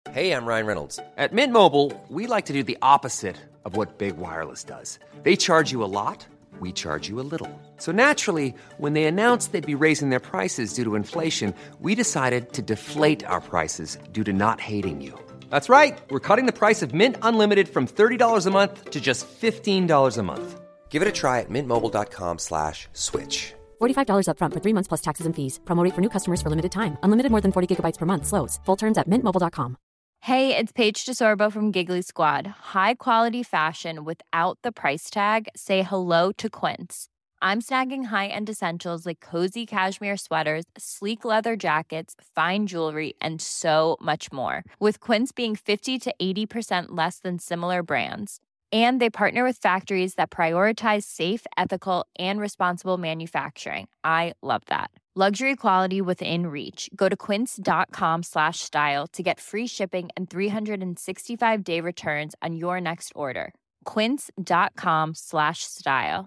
Hey, I'm Ryan Reynolds. At Mint Mobile, we like to do the opposite of what Big Wireless does. They charge you a lot, we charge you a little. So naturally, when they announced they'd be raising their prices due to inflation, we decided to deflate our prices due to not hating you. That's right. We're cutting the price of Mint Unlimited from $30 a month to just $15 a month. Give it a try at mintmobile.com/switch. $45 up front for 3 months plus taxes and fees. Promo rate for new customers for limited time. Unlimited more than 40 gigabytes per month. Slows full terms at mintmobile.com. Hey, it's Paige DeSorbo from Giggly Squad. High quality fashion without the price tag. Say hello to Quince. I'm snagging high-end essentials like cozy cashmere sweaters, sleek leather jackets, fine jewelry, and so much more. With Quince being 50 to 80% less than similar brands. And they partner with factories that prioritize safe, ethical, and responsible manufacturing. I love that. Luxury quality within reach. Go to quince.com/style to get free shipping and 365-day returns on your next order. Quince.com/style.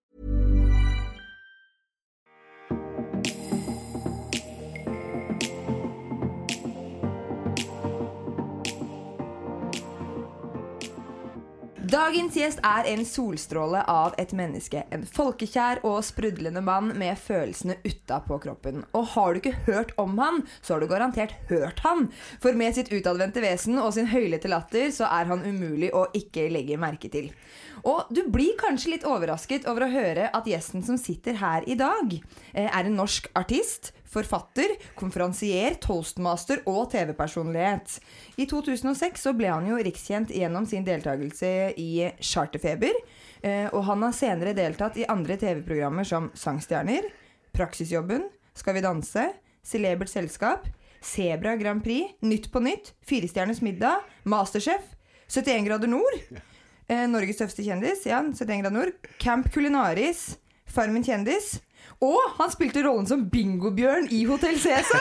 Dagens gjest en solstråle av et menneske. En folkekjær og sprudlende mann med følelsene utenpå kroppen. Og har du ikke hørt om han, så har du garantert hørt han. For med sitt utadvendte vesen og sin høylete latter, så han umulig å ikke legge merke til. Og du blir kanskje litt overrasket over å høre at gjesten som sitter her i dag, en norsk artist, forfatter, konferansier, toastmaster og TV-personlighet. I 2006 så ble han jo rikskjent gjennom sin deltakelse i Charterfeber, og han har senere deltatt i andre TV-programmer som Sangstjerner, Praksisjobben, Skal vi danse, Celebert selskap, Zebra Grand Prix, Nytt på nytt, 4 stjerners middag, Masterchef, 71 grader nord, Norges tøffeste kjendis, ja, 71 grader nord, Camp Culinaris, Farmen kjendis, og han spilte rollen som Bingo-bjørn i Hotel Cæsar.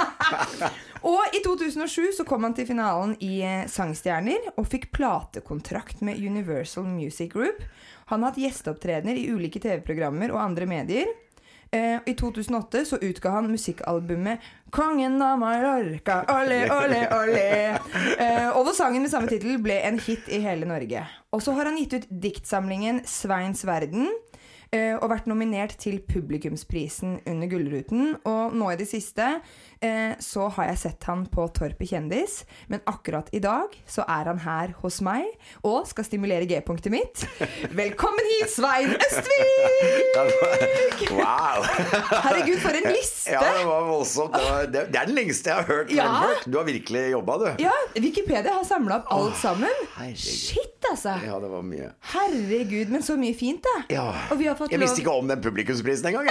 Og i 2007 så kom han til finalen i Sangstjerner og fikk platekontrakt med Universal Music Group. Han har hatt gjesteopptredener i ulike TV-programmer og andre medier. I 2008 så utga han musikkalbumet Kongen av Mallorca, ole, ole, ole. Og hvor sangen med samme titel ble en hit i hele Norge. Og så har han gitt ut diktsamlingen Sveins Verden, og vært nominert til publikumsprisen under Gullruten. Og nå i det siste så har jeg sett han på Torpet Kjendis, men akkurat i dag så han her hos meg og skal stimulere G-punktet mitt. Velkommen hit, Svein Østvik! Wow! Herregud, for en liste! Ja, det var voldsomt. Det den lengste jeg har hørt. Du har virkelig jobbet, du. Ja, Wikipedia har samlet opp alt sammen. Herregud. Shit, altså! Ja, det var mye. Herregud, men så mye fint da. Ja. Og vi har fått jeg visste ikke om den publikumsprisen en gang.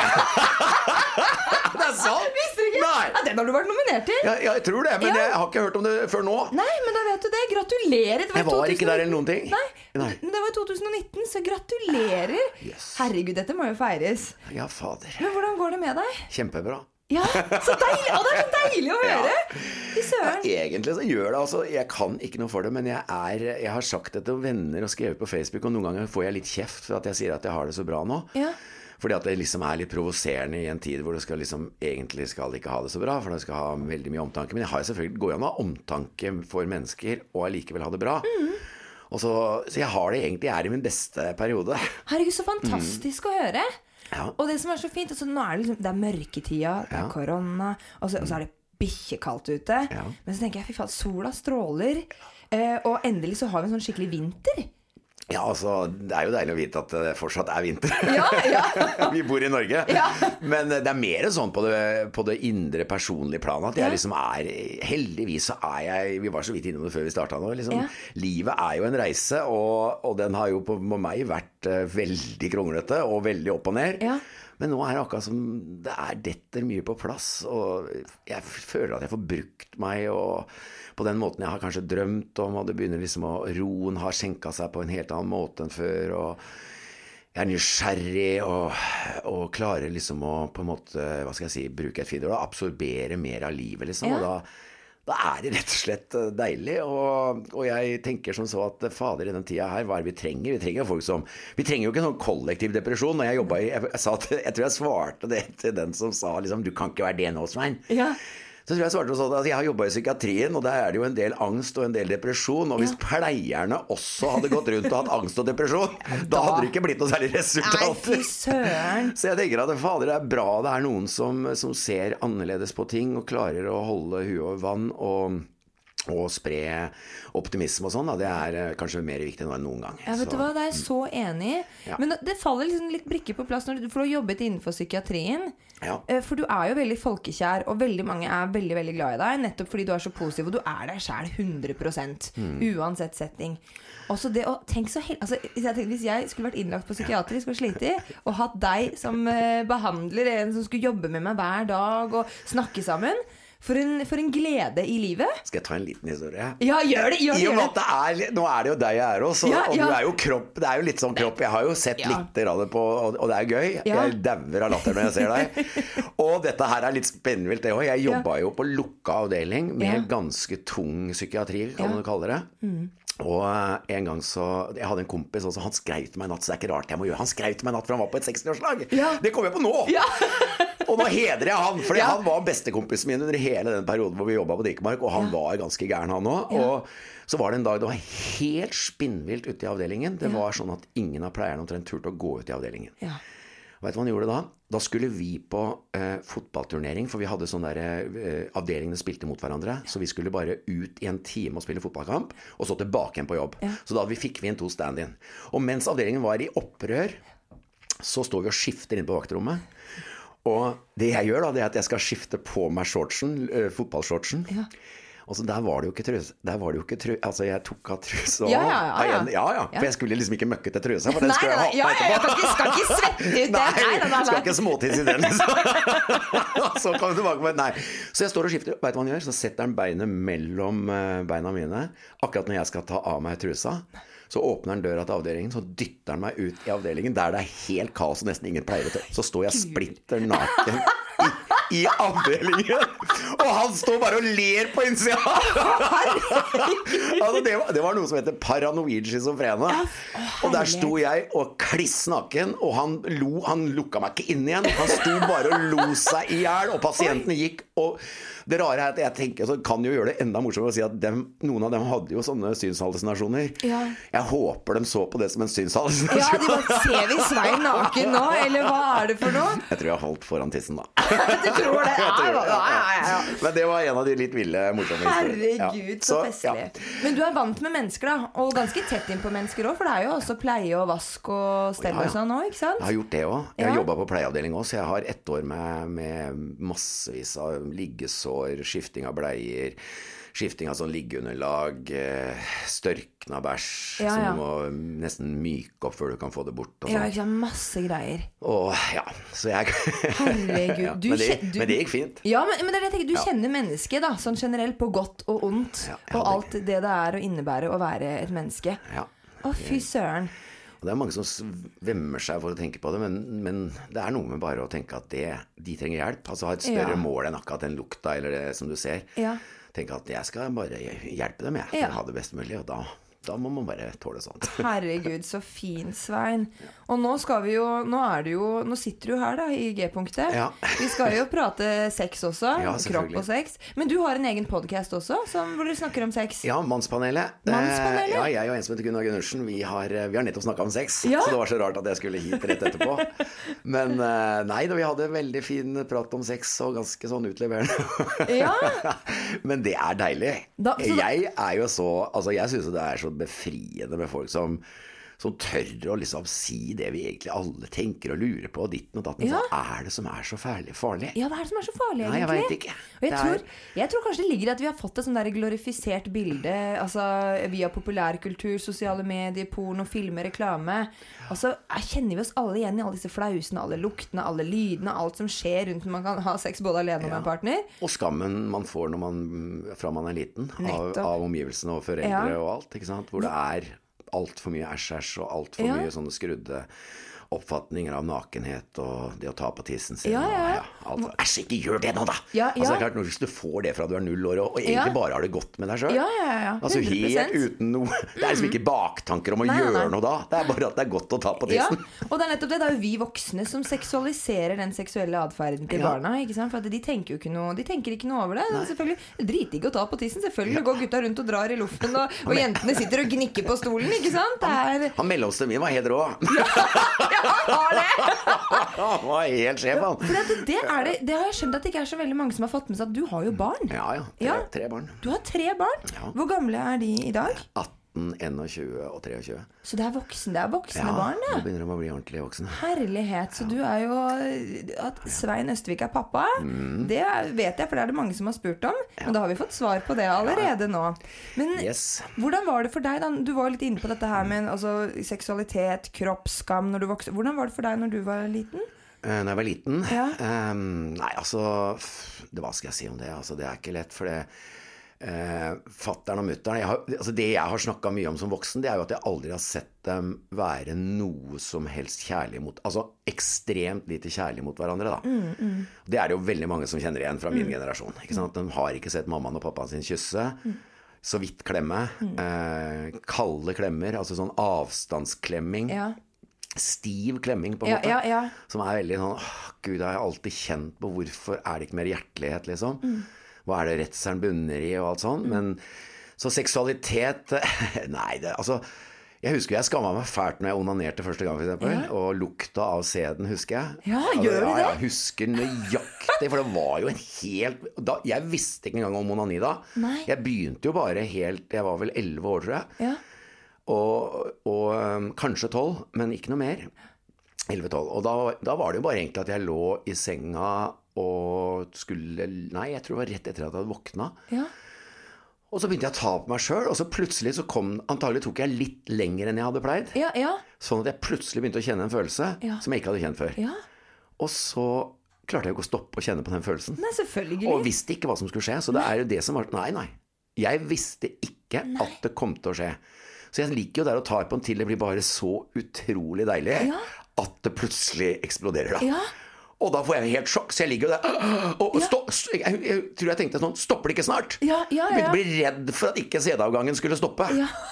Det sant? Visste du ikke? Nei. Ja, den har du vært nominert til. Ja, jeg tror det, men jeg har ikke hørt om det før nå. Nei, men da vet du det. Gratulerer. Jeg var ikke der eller noen ting. Nei, men det var i 2019, så gratulerer. Yes. Herregud, dette må jo feires. Ja, fader. Men hvordan går det med deg? Kjempebra. Ja, så deilig. Og det så deilig å høre. I søren. Ja, egentlig så gjør det, altså. Jeg kan ikke noe for det, men jeg har sagt det til venner og skrevet på Facebook, og noen ganger får jeg litt kjeft for at jeg sier at jeg har det så bra nå. Ja. Fordi at det liksom litt provoserende i en tid hvor du skal liksom, egentlig skal ikke ha det så bra, for du skal ha veldig mye omtanke. Men jeg har selvfølgelig går an å ha omtanke for mennesker og allikevel ha det bra. Og så jeg har det egentlig, jeg i min beste periode. Herregud, så fantastisk å høre. Ja. Og det som så fint, altså, nå det liksom, det mørketida, det korona, og så det bikkjekaldt ute. Ja. Men så tenker jeg, fy faen, sola stråler, og endelig så har vi en sånn skikkelig vinter. Ja, altså, det jo deilig å vite at det fortsatt vinter. Ja, ja. Vi bor i Norge. Ja. Men det mer sånn på det indre personlige planet at jeg liksom heldigvis så jeg, vi var så vidt innom det før vi startet nå, liksom, livet jo en reise, og den har jo på meg vært veldig kronglete og veldig opp og ned. Ja. Men nå det akkurat som det detter mye på plass, og jeg føler at jeg får brukt meg, og på den måten jeg har kanskje drømt om, og det begynner liksom roen har senket seg på en helt annen måte enn før, og jeg nysgjerrig, og klarer liksom å på en måte, hva skal jeg si, bruke et fint ord, absorbere mer av livet liksom, og da det rett og slett deilig, og jeg tenker som så at fader i den tida her, hva vi trenger? Vi trenger folk som, vi trenger jo ikke en sånn kollektiv depresjon. Når jeg jobbet jeg sa at, jeg tror jeg svarte det til den som sa liksom, du kan ikke være det nå, Svein. Ja. Så tror jeg svarte sånn at jeg har jobbet i psykiatrien, og der det jo en del angst og en del depresjon, og hvis pleierne også hadde gått rundt og hatt angst og depresjon, da hadde det ikke blitt noe særlig resultat. Nei, fy søren. Så jeg tenker at fader, det bra det noen som ser annerledes på ting, og klarer å holde huet over vann, og spre optimisme og sånn, da. Det kanskje mer viktig enn noen gang. Ja, vet du hva, det jeg så enig i. Ja. Men det faller liksom litt brikker på plass for du har jobbet innenfor psykiatrien. Ja. For du jo veldig folkekjær, og veldig mange veldig, veldig glad i deg, nettopp fordi du så positiv, og du deg selv 100%, uansett setting. Også det å tenke så altså, jeg tenkte, hvis jeg skulle vært innlagt på psykiatrisk og slite i, og hatt deg som behandler, en som skulle jobbe med meg hver dag, og snakke sammen, for en glede i livet. Skal jeg ta en liten historie? Ja, gjør det. I og med at nå det jo deg jeg også, og du jo kropp, det jo litt sånn kropp. Jeg har jo sett litt av det på, og det gøy. Jeg dauer av latter når jeg ser deg. Og dette her litt spennvilt det også. Jeg jobbet jo på lukka avdeling med ganske tung psykiatri, kan man kalle det. Og en gang så jeg hadde en kompis også, han skrev til meg natt, så det ikke rart jeg må gjøre. Han skrev til meg natt, for han var på et 60-årslag. Det kom jeg på nå. Og nå hedrer jeg han, for han var bestekompisen min under hele den perioden hvor vi jobbet på Dikemark, og han var ganske gæren han også. Og så var det en dag det var helt spinnvilt ute i avdelingen. Det var sånn at ingen av pleierne omtrent turte å gå ut i avdelingen. Vet du hva han gjorde da? Da skulle vi på fotballturnering, for vi hadde sånn der avdelingene spilte mot hverandre, så vi skulle bare ut i en time og spille fotballkamp, og så tilbake igjen på jobb. Så da fikk vi en 2 stand-in. Og mens avdelingen var i opprør, så står vi og skifter inn på vaktrommet. Og det jeg gjør da, det at jeg skal skifte på meg shortsen, fotballshortsen. Og så der var det jo ikke trus. Altså jeg tok av trusa. For jeg skulle liksom ikke møkke til trusa, for den skulle jeg ha på etterpå. Jeg skal ikke svette ut det. Nei, skal ikke småtiss i den liksom. Så kom jeg tilbake med, Så jeg står og skifter, vet du hva han gjør? Så setter han beinet mellom beina mine, akkurat når jeg skal ta av meg trusa. Så åpner han døra til avdelingen, så dytter han meg ut i avdelingen, der det helt kaos og nesten ingen pleier å Så står jeg splitter naken i avdelingen, og han står bare og ler på innsida. Altså, det var noe som heter paranoid schizofrene. Og der sto jeg og kliss naken, og han lukka meg ikke inn igjen. Han sto bare og lo seg i hjel, og pasientene gikk, og det rare at jeg tenker, så kan jo gjøre det enda morsommere å si at noen av dem hadde jo sånne synshallusinasjoner. Jeg håper de så på det som en synshallusinasjon. De bare, ser vi Svein naken nå, eller hva det for noe? Jeg tror jeg holdt foran tissen da. Du tror det? Men det var en av de litt ville, morsomme historier. Herregud, så festlig. Men du vant med mennesker da, og ganske tett inn på mennesker også, for det jo også pleie og vask og stell og sånn også, ikke sant? Jeg har gjort det også. Jeg har jobbet på pleieavdeling også, så jeg har 1 år med massevis av liggesår, skifting av bleier, skifting av sånn liggeunderlag, størkna bæsj, som du må nesten myke opp før du kan få det bort. Ja, ikke sant, masse greier. Så jeg Herregud, men det gikk fint. Ja, men det jeg tenker, du kjenner mennesket da, sånn generelt på godt og ondt, og alt det å innebære å være et menneske. Å, fy søren. Og det mange som vemmer seg for å tenke på det, men det noe med bare å tenke at de trenger hjelp. Altså ha et større mål enn akkurat den lukta, eller det som du ser. Tenke at jeg skal bare hjelpe dem, for å ha det best mulig, og da må man bare tåle sånt. Herregud, så fint, Svein. Og nå skal vi jo, nå sitter du her da, i G-punktet. Vi skal jo prate sex også, kropp og sex. Men du har en egen podcast også, hvor du snakker om sex. Ja, Mannspanelet. Mannspanelet? Jeg og en som heter Gunnar Gundersen, vi har nettopp snakket om sex, så det var så rart at jeg skulle hit rett etterpå. Men nei, da vi hadde veldig fin prat om sex, og ganske sånn utleverende. Men det deilig. Jeg jo så, altså jeg synes det så befriende med folk som tør å liksom si det vi egentlig alle tenker og lurer på, ditten og datten. Hva det som så farlig? Ja, hva det som så farlig egentlig? Nei, jeg vet ikke. Og jeg tror kanskje det ligger i at vi har fått et sånn der glorifisert bilde, altså via populærkultur, sosiale medier, porno, filmer, reklame. Og så kjenner vi oss alle igjen i alle disse flausene, alle luktene, alle lydene, alt som skjer rundt når man kan ha sex både alene og med en partner. Og skammen man får fra man liten, av omgivelsene og foreldre og alt, ikke sant? Hvor det alt for mye æsj og alt for mye sånne skrudde oppfatninger av nakenhet og det å ta på tissen sin. Æsj, ikke gjør det nå da! Altså, det klart, hvis du får det fra du er 0 år, og egentlig bare har det godt med deg selv. Altså, helt uten noe. Det er liksom ikke baktanker om å gjøre noe da. Det er bare at det er godt å ta på tissen. Og det er nettopp det. Det er jo vi voksne som seksualiserer den seksuelle adferden til barna, ikke sant? For at de tenker jo ikke noe, de tenker ikke noe over det. Selvfølgelig, dritig å ta på tissen. Selvfølgelig går gutta rundt og drar i luffen, og jentene sitter og gnikker på stolen, ikke sant? Han mellomste min var helt rå. Han var helt skjev, han. Det har jeg skjønt at det ikke er så veldig mange som har fått med seg at du har jo barn. Ja, 3 barn. Du har 3 barn? Hvor gamle er de i dag? 18, 21 og 23. Så det er voksne barn, da? Ja, nå begynner de å bli ordentlig voksne. Herlighet, så du er jo at Svein Østvik er pappa. Det vet jeg, for det er det mange som har spurt om. Men da har vi fått svar på det allerede nå. Men hvordan var det for deg da? Du var litt inne på dette her med seksualitet, kroppsskam når du vokste. Hvordan var det for deg når du var liten? Når jeg var liten? Nei, altså, hva skal jeg si om det? Altså, det er ikke lett, for det fatteren og mutteren det jeg har snakket mye om som voksen, det er jo at jeg aldri har sett dem være noe som helst kjærlig mot, altså ekstremt lite kjærlig mot hverandre da. Det er det jo veldig mange som kjenner igjen fra min generasjon, ikke sant? De har ikke sett mammaen og pappaen sin kysse, så vidt klemme, kalde klemmer, altså sånn avstandsklemming, stiv klemming på en måte, som er veldig sånn, Gud, jeg har alltid kjent på hvorfor er det ikke mer hjertelighet liksom. Hva er det redselen bunner i og alt sånt, men så seksualitet, nei, jeg husker jeg skammet meg fælt når jeg onanerte første gang for eksempel, og lukta av sæden husker jeg. Gjør du det? Jeg husker nøyaktig, for det var jo en helt, jeg visste ikke engang om onani da. Jeg begynte jo bare jeg var vel 11 år tror jeg, og kanskje 12, men ikke noe mer. 11-12, og da var det jo bare egentlig at jeg lå i senga og jeg tror det var rett etter at jeg hadde våknet. Og så begynte jeg å ta på meg selv, og så plutselig så antagelig tok jeg litt lenger enn jeg hadde pleid. Sånn at jeg plutselig begynte å kjenne en følelse som jeg ikke hadde kjent før. Og så klarte jeg ikke å stoppe å kjenne på den følelsen. Nei, selvfølgelig. Og visste ikke hva som skulle skje, så det er jo det som var, nei. Jeg visste ikke at det kom til å skje. Så jeg liker jo der å ta på en til, det blir bare så utrolig deilig at det plutselig eksploderer da. Og da får jeg helt sjokk, så jeg ligger jo der og jeg tror jeg tenkte sånn, stopper det ikke snart? Jeg begynte å bli redd for at ikke sædavgangen skulle stoppe.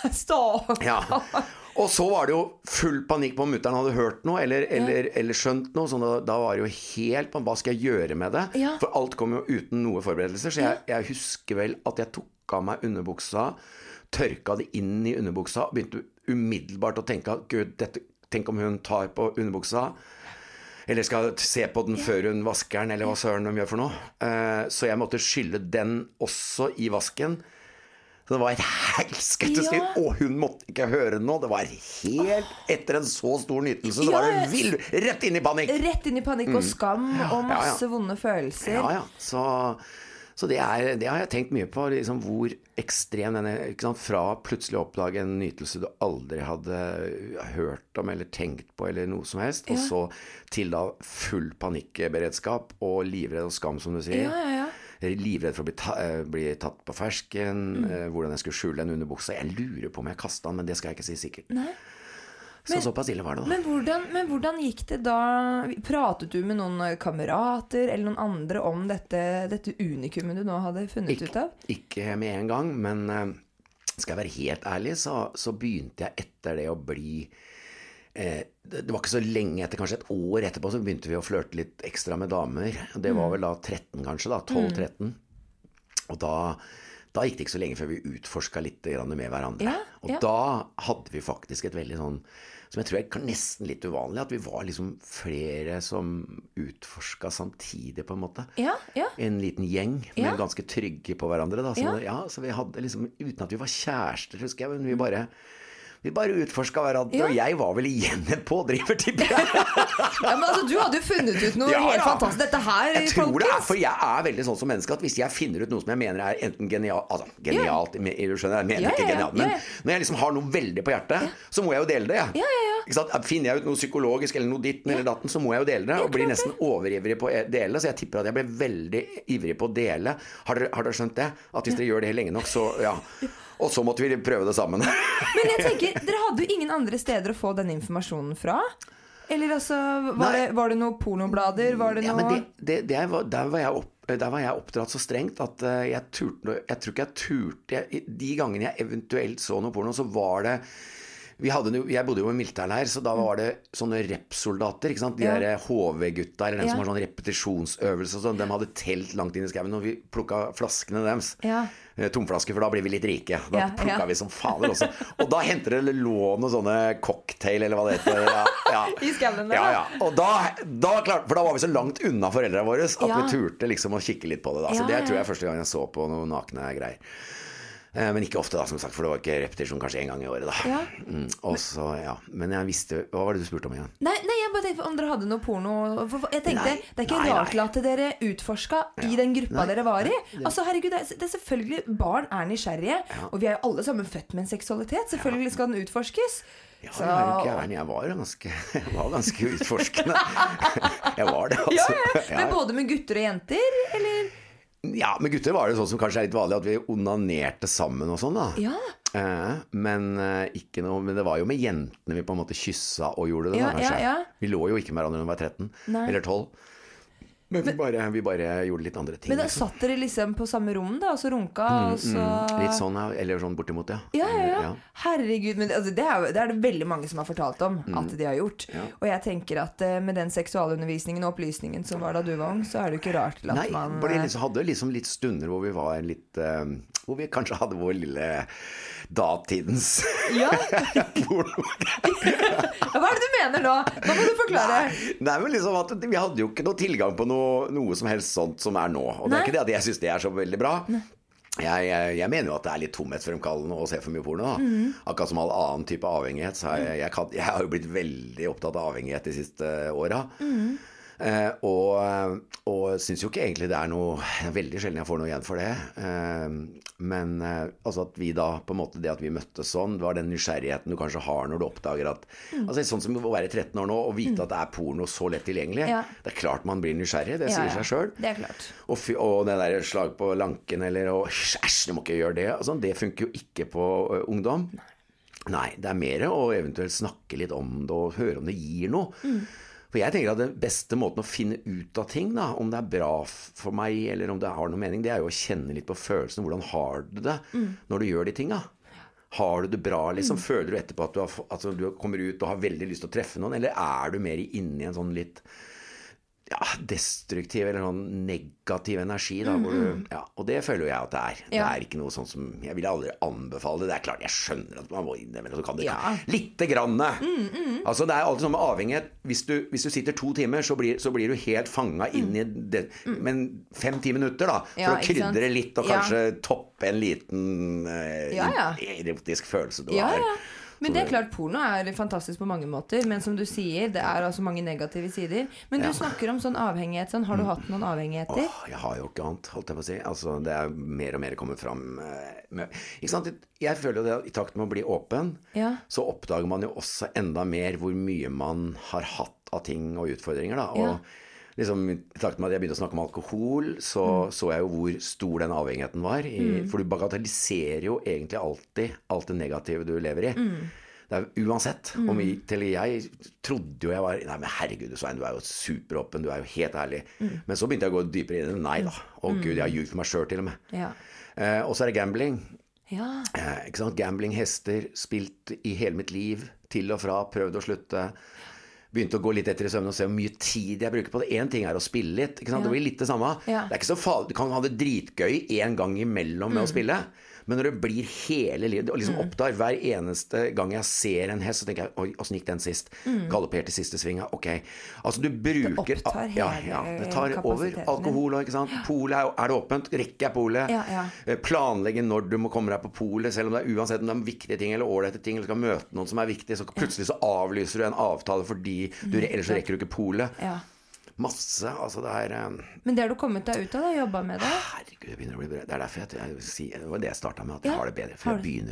Og så var det jo full panikk på om mutteren hadde hørt noe eller skjønt noe, så da var det jo helt på hva skal jeg gjøre med det? For alt kom jo uten noe forberedelser, så jeg husker vel at jeg tok av meg underbuksa, tørka det inn i underbuksa, begynte umiddelbart å tenke, Gud, tenk om hun tar på underbuksa, eller skal se på den før hun vasker den, eller hva søren de gjør for noe. Så jeg måtte skylle den også i vasken. Så det var et helskete og hun måtte ikke høre noe. Det var helt, etter en så stor nytelse, så var det rett inn i panikk. Rett inn i panikk og skam, og masse vonde følelser. Så det har jeg tenkt mye på, liksom, hvor ekstrem den er, ikke sant? Fra plutselig å oppdage en nytelse du aldri hadde hørt om eller tenkt på eller noe som helst, og så til da full panikkberedskap og livredd og skam, som du sier. Livredd for å bli tatt på fersken, hvordan jeg skulle skjule en underbuksa. Jeg lurer på om jeg kastet den, men det skal jeg ikke si sikkert. Så såpass ille var det da. Men hvordan gikk det da? Pratet du med noen kamerater eller noen andre om dette unikumet du nå hadde funnet ut av? Ikke med en gang, men skal jeg være helt ærlig, så begynte jeg etter det å bli det var ikke så lenge etter, kanskje et år etterpå, så begynte vi å flørte litt ekstra med damer. Det var vel da 13 kanskje da, 12-13. Og da gikk det ikke så lenge før vi utforsket litt med hverandre. Og da hadde vi faktisk et veldig sånn, som jeg tror er nesten litt uvanlig, at vi var liksom flere som utforsket samtidig på en måte. En liten gjeng, men ganske trygge på hverandre da. Så vi hadde liksom, uten at vi var kjærester, husker jeg, men vi bare utforsket hverandre, og jeg var vel igjen en pådriver, tipper jeg. Men altså, du hadde jo funnet ut noe helt fantastisk. Dette her, jeg tror det er, for jeg er veldig sånn som menneske, at hvis jeg finner ut noe som jeg mener er enten genialt, du skjønner, jeg mener ikke genialt, men når jeg liksom har noe veldig på hjertet, så må jeg jo dele det, Ikke sant? Finner jeg ut noe psykologisk, eller noe ditten eller datten, så må jeg jo dele det, og blir nesten overivrig på å dele, så jeg tipper at jeg ble veldig ivrig på å dele. Har dere skjønt det? At hvis dere gjør det lenge nok, så og så måtte vi prøve det sammen. Men jeg tenker, dere hadde jo ingen andre steder å få den informasjonen fra? Eller altså, var det noen pornoblader? Var det Ja, noe... men der var jeg oppdratt så strengt at jeg tror ikke jeg turte. De gangene jeg eventuelt så noe porno, så var det jeg bodde jo i militæren her, så da var det sånne repsoldater, ikke sant? De der HV-gutta, eller dem som har sånn repetisjonsøvelse og sånn, de hadde telt langt inn i skauen, og vi plukket flaskene deres. Tomflasker, for da blir vi litt rike. Da plukket vi som fader også. Og da hentet det lån og sånne cocktail, eller hva det heter. I skauen der. Ja. Og da klart, for da var vi så langt unna foreldrene våre, at vi turte liksom å kikke litt på det da. Så det tror jeg første gang jeg så på noen nakne greier. Men ikke ofte da, som sagt, for det var ikke repetisjon kanskje en gang i året da. Og så, men jeg visste, hva var det du spurte om igjen? Nei, jeg bare tenkte om dere hadde noe porno. Jeg tenkte, det er ikke rart at dere utforsket i den gruppa dere var i. Altså, herregud, det er selvfølgelig, barn er nysgjerrige, og vi er jo alle sammen født med en seksualitet. Selvfølgelig skal den utforskes. Ja, jeg er jo gæren. Jeg var ganske utforskende. Jeg var det, altså. Men både med gutter og jenter, eller... Ja, med gutter var det sånn som kanskje er litt vanlig, at vi onanerte sammen og sånn da. Men ikke noe, men det var jo med jentene vi på en måte kyssa og gjorde det da, kanskje. Vi lå jo ikke med hverandre når vi var 13 eller 12. Men vi bare gjorde litt andre ting. Men da satt dere liksom på samme rom da, og så runka, og så... Litt sånn, eller sånn bortimot, Ja. Herregud, men altså, det er det veldig mange som har fortalt om at de har gjort. Og jeg tenker at med den seksualundervisningen og opplysningen som var da du var ung, så er det jo ikke rart til at man... Nei, hadde liksom litt stunder hvor vi var litt... hvor vi kanskje hadde vår lille datidens porno. Hva er det du mener nå? Hva må du forklare? Nei, men liksom at vi hadde jo ikke noe tilgang på noe som helst sånt som er nå. Og det er ikke det at jeg synes det er så veldig bra. Jeg mener jo at det er litt tomhetsfremkallende å se for mye porno da. Akkurat som all annen type avhengighet, så jeg har jo blitt veldig opptatt av avhengighet de siste årene. Og synes jo ikke egentlig det er noe veldig sjelden jeg får noe igjen for det, men altså at vi da på en måte, det at vi møttes sånn, det var den nysgjerrigheten du kanskje har når du oppdager at altså sånn som å være 13 år nå og vite at det er porno så lett tilgjengelig, det er klart man blir nysgjerrig, det sier seg selv, det er klart. Og det der slag på lanken eller æsj, du må ikke gjøre det, altså, det funker jo ikke på ungdom. Nei, det er mer å eventuelt snakke litt om det og høre om det gir noe. For jeg tenker at den beste måten å finne ut av ting da, om det er bra for meg eller om det har noe mening, det er jo å kjenne litt på følelsen. Hvordan har du det når du gjør de tingene? Har du det bra liksom? Føler du etterpå at du kommer ut og har veldig lyst til å treffe noen, eller er du mer inne i en sånn litt destruktiv eller sånn negativ energi da, hvor du, og det føler jeg at det er. Det er ikke noe sånn som, jeg vil aldri anbefale det. Det er klart, jeg skjønner at man må inn det, men så kan det litt grann. Altså det er alltid sånn med avhengighet. Hvis du sitter 2 timer, så blir du helt fanget inn i det, men 5-10 minutter da, for å krydre litt og kanskje toppe en liten erotisk følelse du har. Men det er klart, porno er fantastisk på mange måter, men som du sier, det er altså mange negative sider. Men du snakker om sånn avhengighet, sånn, har du hatt noen avhengigheter? Jeg har jo ikke annet, holdt jeg på å si. Altså, det er mer og mer kommet frem ikke sant? Jeg føler jo det at i takt med å bli åpen, så oppdager man jo også enda mer hvor mye man har hatt av ting og utfordringer da, og liksom, i takt med at jeg begynte å snakke om alkohol, så jeg jo hvor stor den avhengigheten var. For du bagatelliserer jo egentlig alltid alt det negative du lever i. Det er uansett. Jeg trodde jo jeg var, nei, men herregud, Svein, du er jo superåpen, du er jo helt ærlig. Men så begynte jeg å gå dypere inn i det. Nei da. Gud, jeg har ljugd for meg selv til og med. Og så er det gambling. Ikke sant? Gambling, hester, spilt i hele mitt liv, til og fra, prøvd å slutte. Begynte å gå litt etter i søvn og se hvor mye tid jeg bruker på det. En ting er å spille litt, ikke sant? Det blir litt det samme. Det er ikke så farlig, du kan ha det dritgøy en gang imellom med å spille, men når det blir hele livet, og liksom oppdager hver eneste gang jeg ser en hest, så tenker jeg, oi, hvordan gikk den sist? Galoppert i siste svinga, ok. Altså du bruker... Det opptar hele det tar over. Alkohol, ikke sant? Polet, er det åpent? Rekker jeg polet? Planlegge når du må komme deg på polet, selv om det er uansett om det er viktige ting eller ålreite ting, eller skal møte noen som er viktig, så plutselig så avlyser du en avtale fordi ellers så rekker du ikke polet. Masse, altså det er Men det har du kommet deg ut av da, jobbet med det? Herregud, det begynner å bli bra. Det er derfor det var det jeg startet med, at jeg har det bedre, for jeg begynner å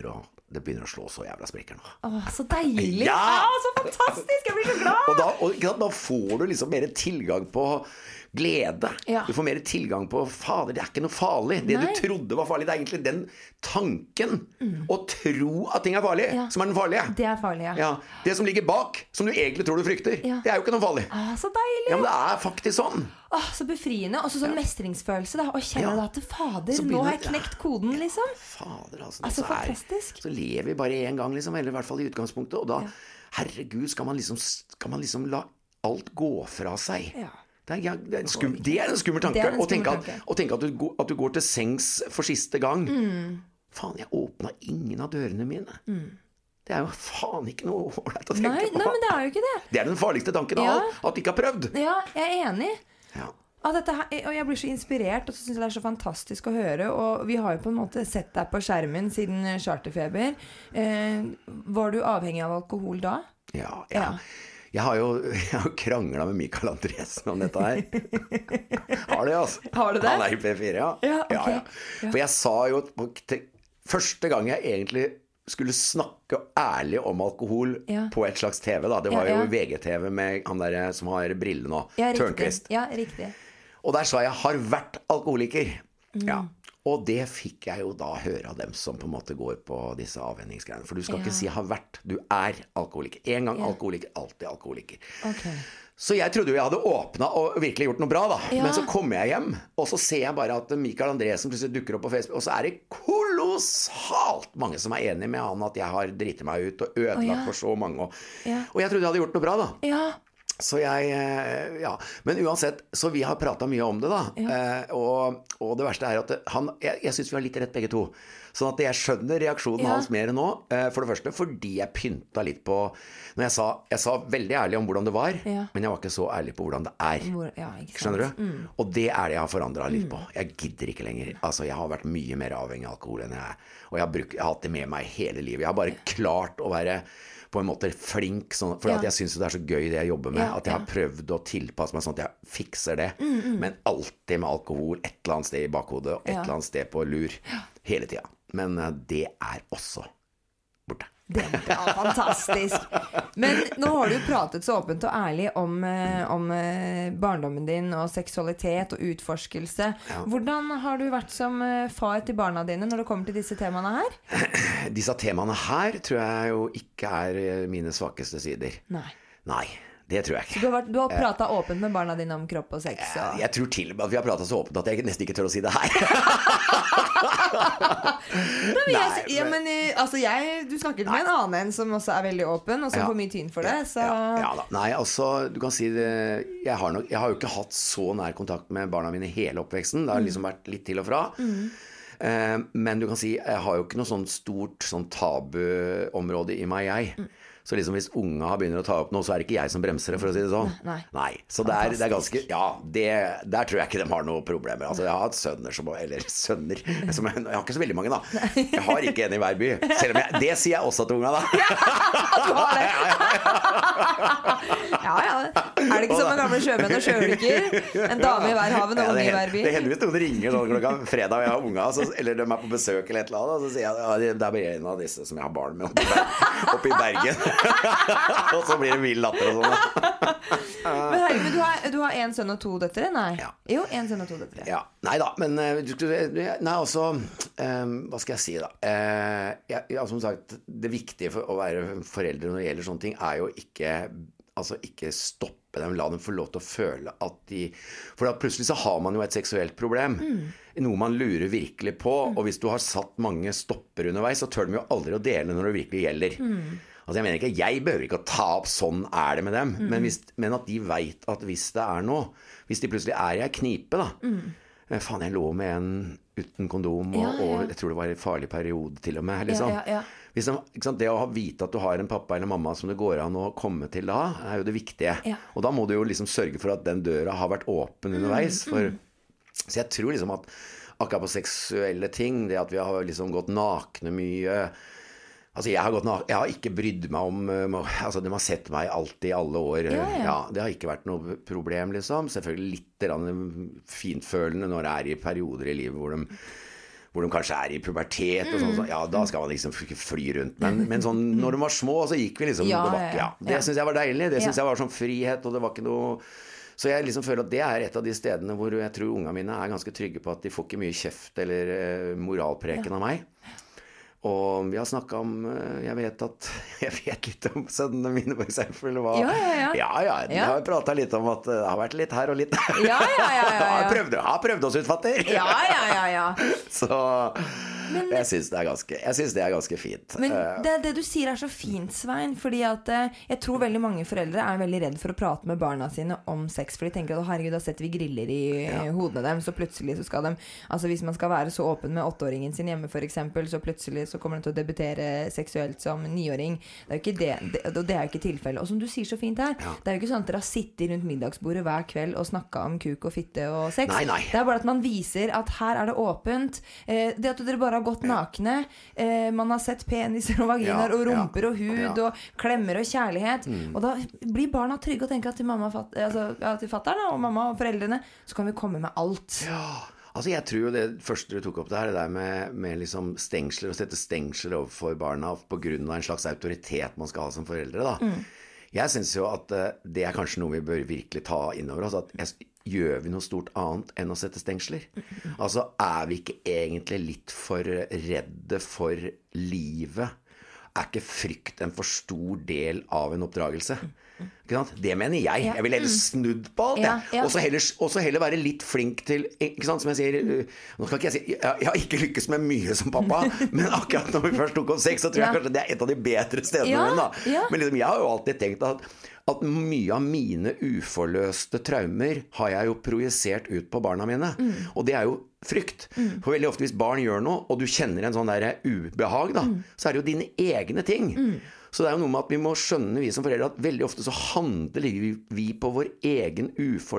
det begynner å slå så jævla sprekker nå. Åh, så deilig. Ja! Så fantastisk, jeg blir så glad. Og da får du liksom mer tilgang på glede. Ja. Du får mer tilgang på, fader, det ikke noe farlig. Det Nei. du trodde var farlig, det egentlig den tanken å tro at ting farlig, som den farlige. Det farlig, Ja, det som ligger bak, som du egentlig tror du frykter, det jo ikke noe farlig. Så deilig. Ja, men det faktisk sånn. Så befriende, og så sånn mestringsfølelse da, og kjenne da til fader, nå har jeg knekt koden liksom. Fader, altså fantastisk. Så lever vi bare en gang liksom, eller i hvert fall i utgangspunktet, og da, herregud, skal man liksom la alt gå fra seg. Ja. Det er en skummel tanke. Å tenke at du går til sengs for siste gang. Faen, jeg åpnet ingen av dørene mine. Det jo faen ikke noe ålreit å tenke på. Nei, men det jo ikke det. Det den farligste tanken av alt, at du ikke har prøvd. Ja, jeg enig. Ja. Og jeg blir så inspirert, og så synes jeg det så fantastisk å høre. Og vi har jo på en måte sett deg på skjermen siden Charterfeber. Var du avhengig av alkohol da? Ja. Jeg har jo kranglet med Michael Andresen om dette her. Har du det, altså? Har du det? Han i P4, ja. Okay. For jeg sa jo første gang jeg egentlig skulle snakke ærlig om alkohol på et slags TV da. Det var jo VGTV med han der som har briller nå, Tørnquist. Ja, riktig. Og der sa jeg, har vært alkoholiker. Ja. Og det fikk jeg jo da høre av dem som på en måte går på disse avvenningsgreiene. For du skal ikke si har vært, du alkoholiker. En gang alkoholiker, alltid alkoholiker. Okay. Så jeg trodde jo jeg hadde åpnet og virkelig gjort noe bra da. Men så kommer jeg hjem, og så ser jeg bare at Michael Andresen plutselig dukker opp på Facebook, og så det kolossalt mange som enige med han at jeg har dritt meg ut og ødelagt for så mange. Og jeg trodde jeg hadde gjort noe bra da. Ja. Så men uansett, så vi har pratet mye om det da, og det verste at jeg synes vi har litt rett begge to, sånn at jeg skjønner reaksjonen hans mer nå, for det første, fordi jeg pyntet litt på, når jeg sa veldig ærlig om hvordan det var, men jeg var ikke så ærlig på hvordan det skjønner du? Og det det jeg har forandret litt på, jeg gidder ikke lenger, altså jeg har vært mye mer avhengig av alkohol enn og jeg har hatt det med meg hele livet, jeg har bare klart å være på en måte flink, sånn, for at jeg synes det så gøy det jeg jobber med, at jeg har prøvd å tilpasse meg sånn at jeg fikser det, men alltid med alkohol et eller annet sted i bakhodet, og et eller annet sted på lur, hele tiden. Men det også borte. Det fantastisk. Men nå har du pratet så åpent og ærlig om barndommen din og seksualitet og utforskelse. Hvordan har du vært som far til barna dine når det kommer til disse temaene her? Disse temaene her tror jeg jo ikke mine svakeste sider. Nei. Det tror jeg ikke. Så du har pratet åpent med barna dine om kropp og sex? Jeg tror til og med at vi har pratet så åpent at jeg nesten ikke tør å si det her. Du snakket med en annen som også veldig åpen, og som får mye tyn for det. Så. Nei, altså, du kan si det, jeg har jo ikke hatt så nær kontakt med barna mine hele oppveksten. Det har liksom vært litt til og fra. Men du kan si, jeg har jo ikke noe sånn stort sånn tabuområde i meg, Så liksom hvis unga begynner å ta opp noe, så det ikke jeg som bremser det, for å si det sånn. Nei. Så det er ganske, der tror jeg ikke de har noen problemer. Altså, jeg har hatt sønner jeg har ikke så veldig mange da. Jeg har ikke en i hver by. Selv om det sier jeg også til unga da. Du har det. Det ikke som en gamle sjømenn og sjøulykker? En dame i hver haven og unge i hver by? Det hender hvis noen ringer sånn klokka fredag, og jeg har unga, eller de på besøk eller et eller annet, og så sier jeg, det bare en av disse som jeg har barn med oppe i Bergen. Og så blir det vild latter og sånn. Men herregud, du har en sønn og 2 døtre? Nei. Jo, en sønn og 2 døtre. Neida, men altså, hva skal jeg si da? Som sagt, det viktige for å være foreldre når det gjelder sånne ting jo ikke stoppe dem, la dem få lov til å føle at for at plutselig så har man jo et seksuelt problem, noe man lurer virkelig på, og hvis du har satt mange stopper underveis, så tør de jo aldri å dele når det virkelig gjelder. Altså jeg mener ikke, jeg behøver ikke å ta opp sånn det med dem, men at de vet at hvis det noe, hvis de plutselig i en knipe da, faen jeg lå med en uten kondom, og jeg tror det var en farlig periode til og med, liksom. Hvis det å vite at du har en pappa eller mamma som det går an å komme til da, jo det viktige. Og da må du jo liksom sørge for at den døra har vært åpen underveis, så jeg tror liksom at akkurat på seksuelle ting, det at vi har liksom gått nakne mye. Altså jeg har ikke brydd meg om, altså de har sett meg alltid i alle år. Det har ikke vært noe problem liksom. Selvfølgelig litt fintfølende når det i perioder i livet hvor hvor de kanskje I pubertet og sånn, ja, da skal man liksom fly rundt. Men sånn, når de var små, så gikk vi liksom Det synes jeg var deilig. Det synes jeg var sånn frihet, og det var ikke noe. Så jeg liksom føler at det et av de stedene hvor jeg tror ungene mine ganske trygge på at de får ikke mye kjeft eller moralpreken av meg. Og vi har snakket om, jeg vet litt om sønnene mine for eksempel. De har pratet litt om at det har vært litt her og litt der. Har prøvd oss ut, fatter. Så jeg synes det ganske fint. Men det du sier så fint, Svein, fordi at jeg tror veldig mange foreldre veldig redd for å prate med barna sine om sex, for de tenker at herregud, da setter vi griller I hodene dem, så plutselig så skal de, altså hvis man skal være så åpen med 8-åringen sin hjemme for eksempel, så plutselig så kommer de til å debutere seksuelt som 9-åring. Det jo ikke det jo ikke tilfellet. Og som du sier så fint her, det jo ikke sånn at dere har sittet rundt middagsbordet hver kveld og snakket om kuk og fitte og sex. Nei. Det bare at man viser at her det åpent. Det at dere bare har gått nakne, man har sett peniser og vaginer og rumper og hud og klemmer og kjærlighet, og da blir barna trygge og tenker at til mamma, til fatteren og mamma og foreldrene, så kan vi komme med alt. Altså jeg tror jo det første du tok opp det der med liksom stengsler, å sette stengsler overfor barna på grunn av en slags autoritet man skal ha som foreldre da. Jeg synes jo at det kanskje noe vi bør virkelig ta inn over oss, at gjør vi noe stort annet enn å sette stengsler? Altså vi ikke egentlig litt for redde for livet? Ikke frykt en for stor del av en oppdragelse? Ikke sant? Det mener jeg. Jeg vil heller snudd på alt Og så heller være litt flink til, ikke sant, som jeg sier, nå skal ikke jeg si, jeg har ikke lykkes med mye som pappa, men akkurat når vi først tok om sex, så tror jeg kanskje det et av de bedre stedene min da. Men liksom, jeg har jo alltid tenkt at mye av mine uforløste traumer har jeg jo projisert ut på barna mine, og det jo frykt. For veldig ofte hvis barn gjør noe, og du kjenner en sånn der ubehag da, så det jo dine egne ting. Så det jo noe med at vi må skjønne, vi som foreldre, at veldig ofte så handler vi på vår egen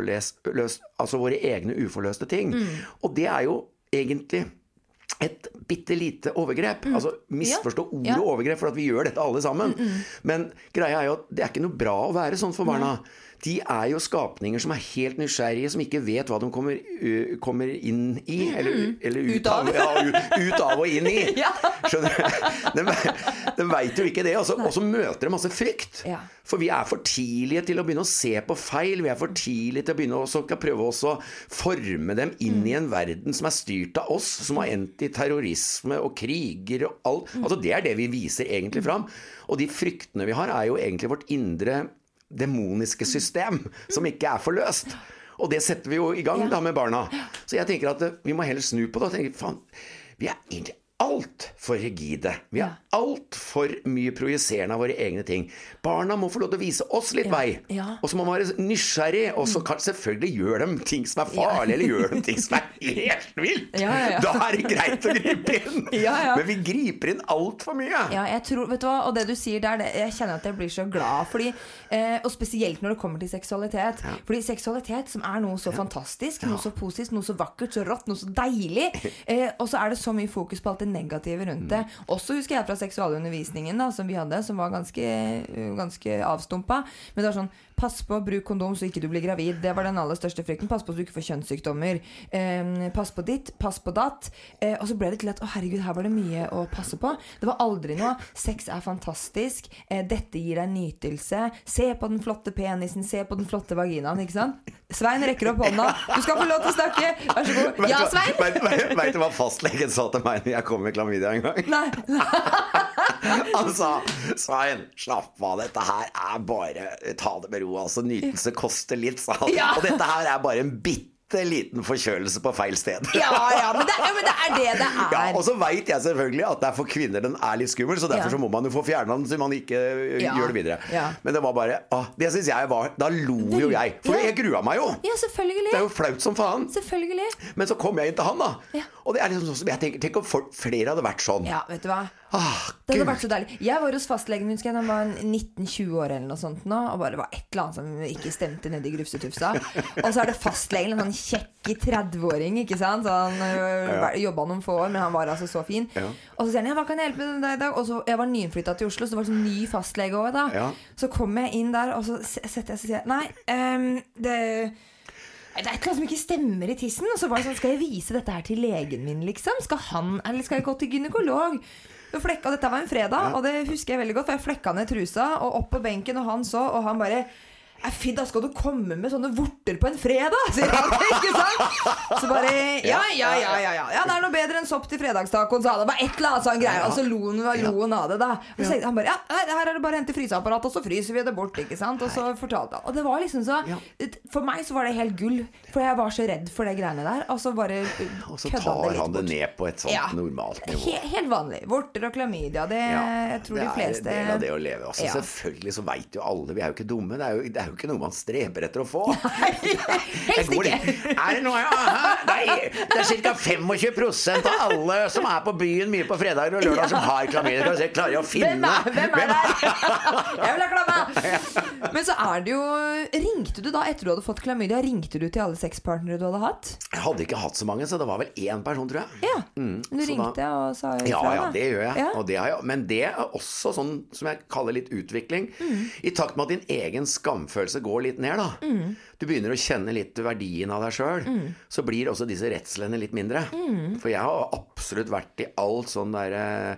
våre egne uforløste ting. Og det jo egentlig et bittelite overgrep. Altså misforstå ordet overgrep, for at vi gjør dette alle sammen. Men greia jo at det ikke noe bra å være sånn for barna. De jo skapninger som helt nysgjerrige, som ikke vet hva de kommer inn I, eller ut av og inn I. Skjønner du? De vet jo ikke det, og så møter de masse frykt. For vi for tidlige til å begynne å se på feil, vi for tidlige til å begynne å prøve å forme dem inn I en verden som styrt av oss, som har endt I terrorisme og kriger og alt. Altså det det vi viser egentlig fram. Og de fryktene vi har jo egentlig vårt indre demoniske system som ikke forløst. Og det setter vi jo I gang da med barna. Så jeg tenker at vi må heller snu på det og tenke, faen, vi egentlig alt for rigide. Vi alt for mye projiserende av våre egne ting. Barna må få lov til å vise oss litt vei. Og så må man være nysgjerrig, og så kan selvfølgelig gjøre dem ting som farlige, eller gjøre dem ting som helt vilt. Da det greit å gripe inn. Men vi griper inn alt for mye. Ja, jeg tror, vet du hva, og det du sier der, jeg kjenner at jeg blir så glad, fordi, og spesielt når det kommer til seksualitet. Fordi seksualitet som noe så fantastisk, noe så positivt, noe så vakkert, så rått, noe så deilig, og så det så mye fokus på alt det negative rundt det. Også husker jeg fra seksualundervisningen da, som vi hadde, som var ganske avstumpa, men det var sånn, pass på, bruk kondom så ikke du blir gravid, det var den aller største frykten, pass på så du ikke får kjønnssykdommer, pass på ditt, pass på datt, og så ble det til at, herregud, her var det mye å passe på, det var aldri noe, sex fantastisk, dette gir deg nytelse, se på den flotte penisen, se på den flotte vaginaen, ikke sant? Svein rekker opp hånda, du skal få lov til å snakke, vær så god. Ja, Svein? Vet du hva fastlegen sa til meg når jeg kom med klamydia en gang? Nei. Han sa, Svein, slapp av, dette her bare, ta det med ro, altså nytelse koster litt, sa han. Og dette her bare en liten forkjølelse på feil sted. Men det det Ja, og så vet jeg selvfølgelig at det for kvinner den litt skummel, så derfor så må man jo få fjernet den så man ikke gjør det videre. Men det var bare, det synes jeg var, da lo jo jeg, for jeg grua meg jo. Ja, selvfølgelig. Det jo flaut som faen. Selvfølgelig. Men så kom jeg inn til han da, og det liksom sånn som jeg tenker, tenk om flere hadde vært sånn. Ja, vet du hva? Det hadde vært så deilig. Jeg var hos fastlegen, husker jeg, han var 19-20 år eller noe sånt nå, og bare var et eller annet som ikke stemte ned I grufsetufsa. Og så det fastlegen, en sånn kjekk 30-åring, ikke sant? Så han jobbet noen få år, men han var altså så fin. Og så sier han, hva kan jeg hjelpe med deg I dag? Og så, jeg var nyinnflyttet til Oslo, så det var sånn ny fastlege også da. Så kom jeg inn der, og så setter jeg og sier, nei, Det er et eller annet som ikke stemmer I tissen. Og så var det sånn, skal jeg vise dette her til legen min, liksom? Eller skal jeg gå til gynekolog? Flekka, dette var en fredag, og det husker jeg veldig godt, for jeg flekka ned trusa, og opp på benken, og han så, og han bare... Fy, da skal du komme med sånne vorter på en fredag, sier han, ikke sant? Så bare, ja, det er noe bedre enn sopp til fredagstakoen, sa han. Det var et eller annet sånn greie, og så loen av det da. Og så han bare, her er det bare å hente fryseapparat, og så fryser vi det bort, ikke sant? Og så fortalte han. Og det var liksom så, for meg så var det helt gull, for jeg var så redd for det greiene der, og så bare og så tar han det ned på et sånt normalt nivå. Helt vanlig. Vorter og klamydia, det jeg tror de fleste... Det er en del av det å leve. Altså, selvfølgelig så vet jo alle, vi er jo ikke dumme, det er jo ikke noe man streber etter å få. Helst ikke. Er det noe? Det er cirka 25% av alle som er på byen mye på fredager og lørdag som har klamydia. Klarer jeg å finne? Hvem er der? Jeg vil ha klamma. Men så er det jo, ringte du da etter du hadde fått klamydia, ringte du til alle sexpartnere du hadde hatt? Jeg hadde ikke hatt så mange, så det var vel én person, tror jeg. Ja, du ringte og sa ifra. Ja, det gjør jeg. Og det har jeg. Men det er også sånn som jeg kaller litt utvikling. I takt med at din egen skamfølelse går litt ned da. Du begynner å kjenne litt verdien av deg selv, så blir også disse redslene litt mindre. For jeg har absolutt vært I alt sånn der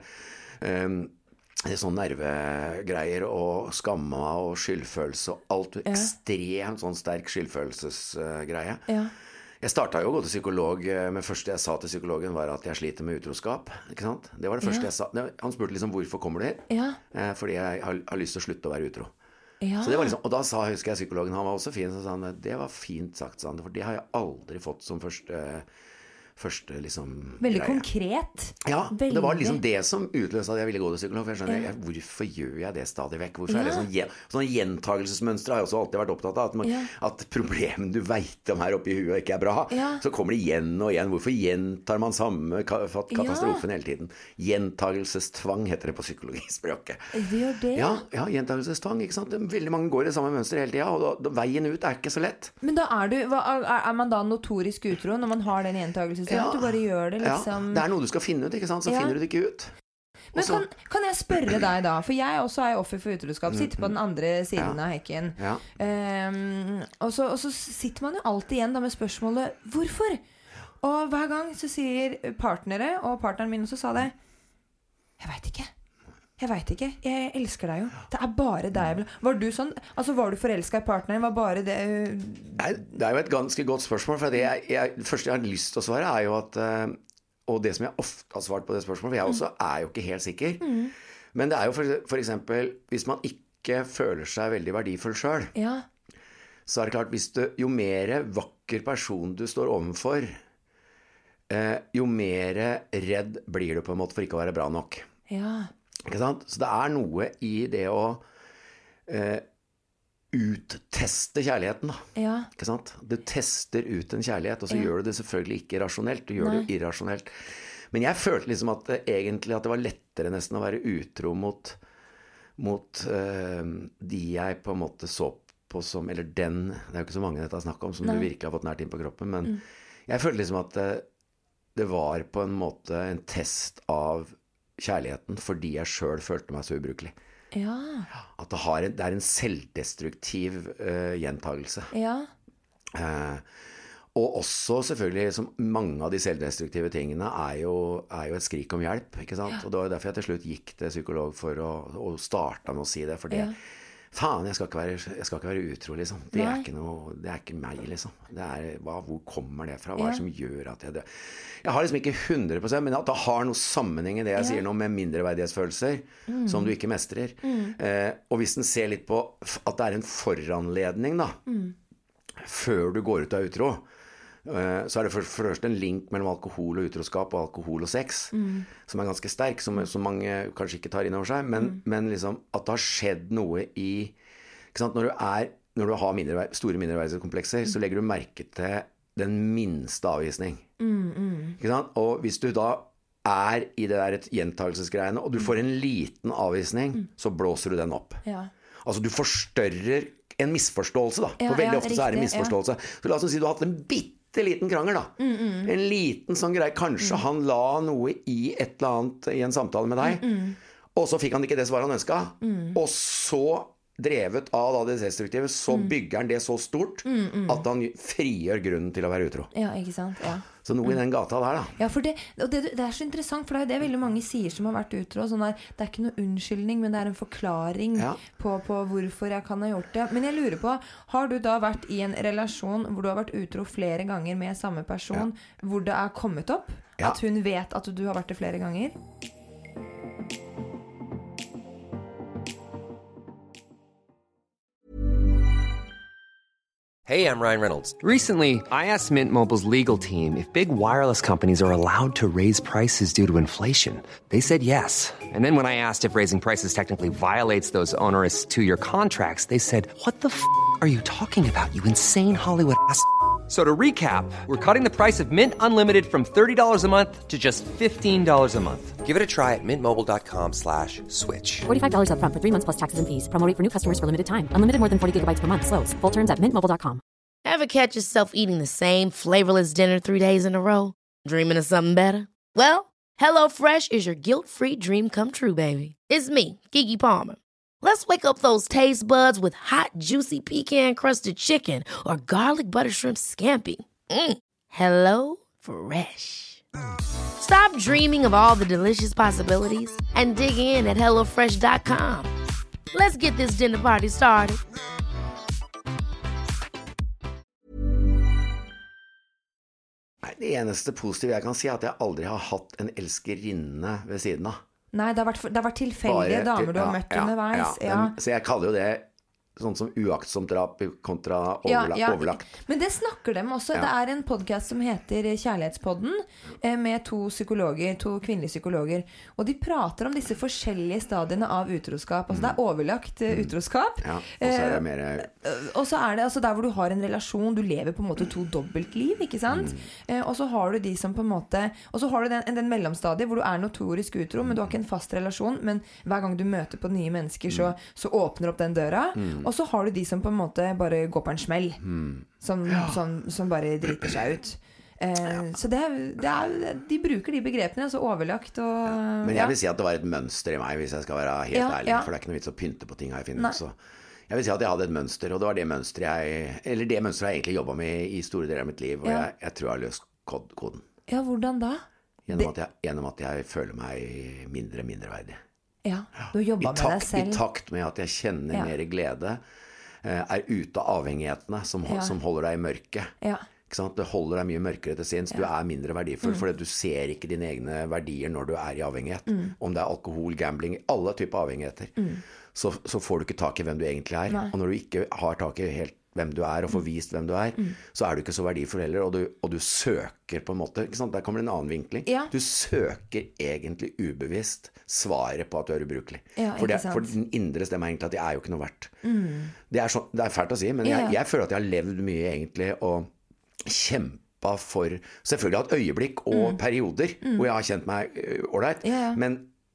sånn nervegreier og skamma og skyldfølelse og alt ekstremt sånn sterk skyldfølelsesgreie. Jeg startet jo å gå til psykolog, men første jeg sa til psykologen var at jeg sliter med utroskap, ikke sant? Det var det første jeg sa. Han spurte liksom, hvorfor kommer du hit? Fordi jeg har lyst til å slutte å være utro. Så det var liksom, og da husker jeg psykologen, han var også fin, så sa han, det var fint sagt, sa han, for det har jeg aldri fått som første liksom veldig greie. Konkret. Ja, veldig. Det var liksom det som utløste at jeg ville gå til psykolog, for jeg skjønner, hvorfor gjør jeg det stadig vekk? Hvorfor er det sånne gjentagelsesmønstre har jeg også alltid vært opptatt av, at problemen du vet om her oppe I huet ikke er bra, så kommer det igjen og igjen. Hvorfor gjentar man samme katastrofen hele tiden? Gjentagelsestvang heter det på psykologispråket. Det gjør det? Ja, gjentagelsestvang, ikke sant? Veldig mange går I samme mønster hele tiden, og veien ut ikke så lett. Men da er man da notorisk utro når man har den gjentagelses? Du bare gjør det liksom. Det noe du skal finne ut, ikke sant? Så finner du det ikke ut. Men kan jeg spørre deg da, for jeg også offer for utroskap, sitter på den andre siden av hekken. Og så sitter man jo alltid igjen da med spørsmålet, hvorfor? Og hver gang så sier partnere, og partneren min også sa det, jeg vet ikke, jeg elsker deg jo. Det bare deg jeg vil. Var du sånn, altså var du forelsket I partneren? Var bare det... Nei, det jo et ganske godt spørsmål, for det første jeg har lyst til å svare jo at, og det som jeg ofte har svart på det spørsmålet, for jeg også jo ikke helt sikker, men det jo for eksempel, hvis man ikke føler seg veldig verdifull selv, så det klart, jo mer vakker person du står overfor, jo mer redd blir du på en måte for ikke å være bra nok. Ikke sant? Så det noe I det å utteste kjærligheten da. Ikke sant? Du tester ut en kjærlighet, og så gjør du det selvfølgelig ikke rasjonelt, du gjør det jo irrasjonelt. Men jeg følte liksom at egentlig at det var lettere nesten å være utro mot de jeg på en måte så på som, eller den, det jo ikke så mange dette snakket om som du virkelig har fått nært inn på kroppen, men jeg følte liksom at det var på en måte en test av kjærligheten, fordi jeg selv følte meg så ubrukelig. At det en selvdestruktiv gjentagelse. Og også selvfølgelig, som mange av de selvdestruktive tingene jo et skrik om hjelp, ikke sant? Og det var derfor jeg til slutt gikk til psykolog for å starte med å si det, fordi faen, jeg skal ikke være utro, liksom. Det ikke meg, liksom. Hvor kommer det fra? Hva det som gjør at jeg har liksom ikke 100%, men at det har noe sammenheng I det jeg sier nå med mindreverdighetsfølelser, som du ikke mestrer. Og hvis den ser litt på at det en foranledning, da, før du går ut av utro, så det først en link mellom alkohol og utroskap og alkohol og sex, som ganske sterk, som mange kanskje ikke tar inn over seg, men liksom at det har skjedd noe I, ikke sant, når du har store mindreverdighetskomplekser, så legger du merke til den minste avvisning. Ikke sant? Og hvis du da I det der gjentagelsesgreiene, og du får en liten avvisning, så blåser du den opp. Altså du forstørrer en misforståelse da, for veldig ofte så det en misforståelse. Så la oss si du har hatt en bitteliten krangel da, en liten sånn greie, kanskje han la noe I et eller annet I en samtale med deg, og så fikk han ikke det svaret han ønsket, og så drevet av da det destruktive, så bygger han det så stort at han frigjør grunnen til å være utro. Ja, ikke sant? Ja. Så noe i den gata der da. Ja, for det er så interessant, for det er jo det veldig mange sier som har vært utro, sånn der, det er ikke noe unnskyldning, men det er en forklaring på hvorfor jeg kan ha gjort det. Men jeg lurer på, har du da vært i en relasjon hvor du har vært utro flere ganger med samme person, hvor det er kommet opp at hun vet at du har vært det flere ganger? Hey, I'm Ryan Reynolds. Recently, I asked Mint Mobile's legal team if big wireless companies are allowed to raise prices due to inflation. They said yes. And then when I asked if raising prices technically violates those onerous 2-year contracts, they said, "What the f*** are you talking about, you insane Hollywood ass?" So to recap, we're cutting the price of Mint Unlimited from $30 a month to just $15 a month. Give it a try at mintmobile.com/switch. $45 up front for 3 months plus taxes and fees. Promo rate for new customers for limited time. Unlimited more than 40 gigabytes per month. Slows full terms at mintmobile.com. Ever catch yourself eating the same flavorless dinner 3 days in a row? Dreaming of something better? Well, HelloFresh is your guilt-free dream come true, baby. It's me, Keke Palmer. Let's wake up those taste buds with hot, juicy pecan-crusted chicken or garlic butter shrimp scampi. Hello Fresh. Stop dreaming of all the delicious possibilities and dig in at HelloFresh.com. Let's get this dinner party started. Det eneste positive jeg kan si at jeg aldri har hatt en elskerinne ved siden av. Nei, det har vært tilfeldige damer du har møtt underveis. Så jeg kaller jo det sånn som uaktsomt drap kontra overlagt. Men det snakker de også. Det er en podcast som heter Kjærlighetspodden med to kvinnelige psykologer, og de prater om disse forskjellige stadiene av utroskap. Altså det er overlagt utroskap. Ja, og så er det mer... Og så er det altså der hvor du har en relasjon, du lever på en måte 2 dobbeltliv, ikke sant? Og så har du de som på en måte, og så har du den mellomstadiet hvor du er notorisk utro, men du har ikke en fast relasjon, men hver gang du møter på nye mennesker så åpner opp den døra. Og så har du de som på en måte bare går på en smell, som bare driter seg ut. Så de bruker de begrepene, altså overlagt og... Men jeg vil si at det var et mønster i meg, hvis jeg skal være helt ærlig, for det er ikke noe vits å pynte på ting jeg finner. Så jeg vil si at jeg hadde et mønster, og det var det mønsteret jeg egentlig jobbet med i store deler av mitt liv, og jeg tror jeg har løst koden. Ja, hvordan da? Gjennom at jeg føler meg mindreverdig. Ja, du jobber med deg selv. I takt med at jeg kjenner mer glede, er ute av avhengighetene som holder deg i mørket. Ikke sant? Det holder deg mye mørkere til sinns. Du er mindre verdifull, fordi du ser ikke dine egne verdier når du er i avhengighet. Om det er alkohol, gambling, alle typer avhengigheter. Så får du ikke tak i hvem du egentlig er. Og når du ikke har tak i helt hvem du er og får vist hvem du er, så er du ikke så verdifull heller, og du søker på en måte, ikke sant? Der kommer en annen vinkling. Du søker egentlig ubevisst svaret på at du er ubrukelig. For din indre stemme er egentlig at jeg er jo ikke noe verdt. Det er fælt å si, men jeg føler at jeg har levd mye egentlig og kjempet for, selvfølgelig hatt øyeblikk og perioder hvor jeg har kjent meg ordentlig, men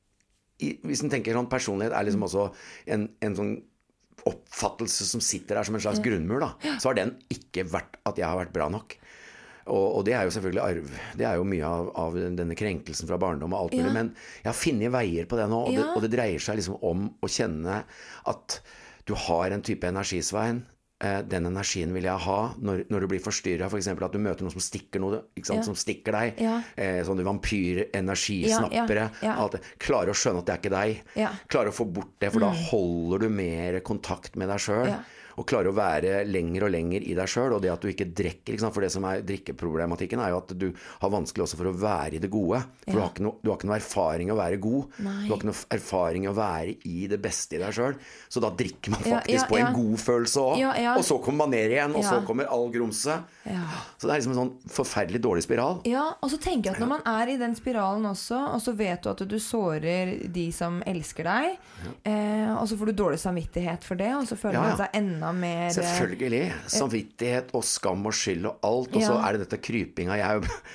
hvis en tenker sånn personlighet er liksom også en sånn oppfattelse som sitter der som en slags grunnmur da, så har den ikke vært at jeg har vært bra nok. Og det er jo selvfølgelig arv. Det er jo mye av denne krenkelsen fra barndom og alt mulig, men jeg har funnet veier på det nå, og det dreier seg liksom om å kjenne at du har en type energisveien. Den energien vil jeg ha når du blir forstyrret, for eksempel at du møter noen som stikker noe, ikke sant, som stikker deg, sånne vampyrer, energisnappere, klarer å skjønne at det er ikke deg, klarer å få bort det, for da holder du mer kontakt med deg selv, og klarer å være lenger og lenger i deg selv, og det at du ikke drikker, ikke sant? For det som er drikkeproblematikken er jo at du har vanskelig også for å være i det gode, for du har ikke noe erfaring å være god, du har ikke noe erfaring å være i det beste i deg selv, så da drikker man faktisk på en god følelse også, og så kommer man ned igjen, og så kommer all grumse, så det er liksom en sånn forferdelig dårlig spiral. Ja, og så tenker jeg at når man er i den spiralen også, og så vet du at du sårer de som elsker deg, og så får du dårlig samvittighet for det, og så føler man seg enda mer... Selvfølgelig. Samvittighet og skam og skyld og alt, og så er det dette krypinga.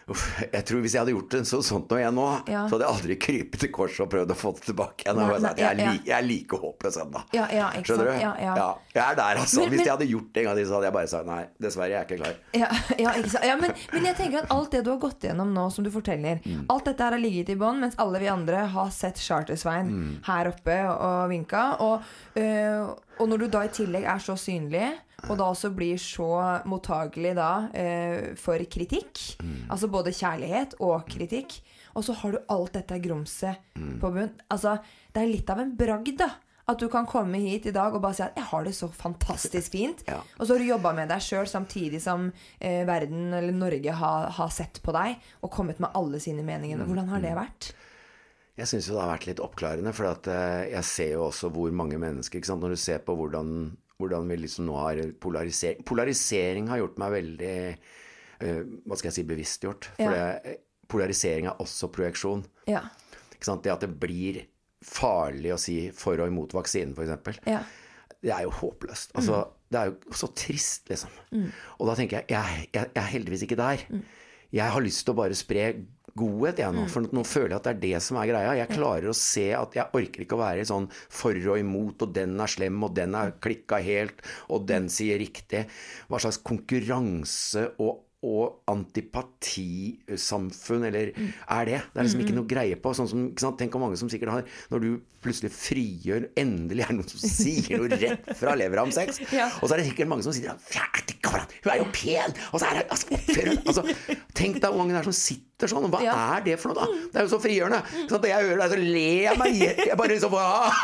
Jeg tror hvis jeg hadde gjort sånt noe jeg nå, så hadde jeg aldri krypet til kors og prøvd å få det tilbake igjen. Jeg er like håpløs ennå. Skjønner du? Ja, jeg er der, altså. Hvis jeg hadde gjort det en gang til, så hadde jeg bare sagt nei, dessverre, jeg er ikke klar. Ikke sant? Men jeg tenker at alt det du har gått gjennom nå, som du forteller, alt dette her har ligget i bånd, mens alle vi andre har sett Charter-Svein her oppe og vinka. Og når du da i tillegg er så synlig, og da også blir så mottagelig da for kritikk, altså både kjærlighet og kritikk, og så har du alt dette grumset på bunn. Altså, det er litt av en bragd da, at du kan komme hit i dag og bare si at jeg har det så fantastisk fint, og så har du jobbet med deg selv samtidig som verden eller Norge har sett på deg og kommet med alle sine meninger. Hvordan har det vært? Jeg synes jo det har vært litt oppklarende, for at jeg ser jo også hvor mange mennesker, ikke sant? Når du ser på hvordan vi liksom nå har polarisering har gjort meg veldig hva skal jeg si, bevisstgjort, for polarisering er også projeksjon, ikke sant? Det at det blir farlig å si for og imot vaksinen for eksempel, det er jo håpløst, altså det er jo så trist liksom, og da tenker jeg er heldigvis ikke der. Jeg har lyst til å bare spre godhet jeg nå, for nå føler jeg at det er det som er greia. Jeg klarer å se at jeg orker ikke å være sånn for og imot, og den er slem, og den er klikket helt, og den sier riktig. Hva slags konkurranse og antipatisamfunn, eller er det? Det er liksom ikke noe greie på, sånn som, ikke sant? Tenk om mange som sikkert har, når du plutselig frigjør, endelig er det noen som sier noe rett fra lever om sex, og så er det sikkert mange som sier, hun er jo pen, og så er det, altså, tenk deg hvor mange der som sitter sånn, og hva er det for noe da? Det er jo så frigjørende, sånn at jeg hører det, så ler jeg meg, jeg bare liksom,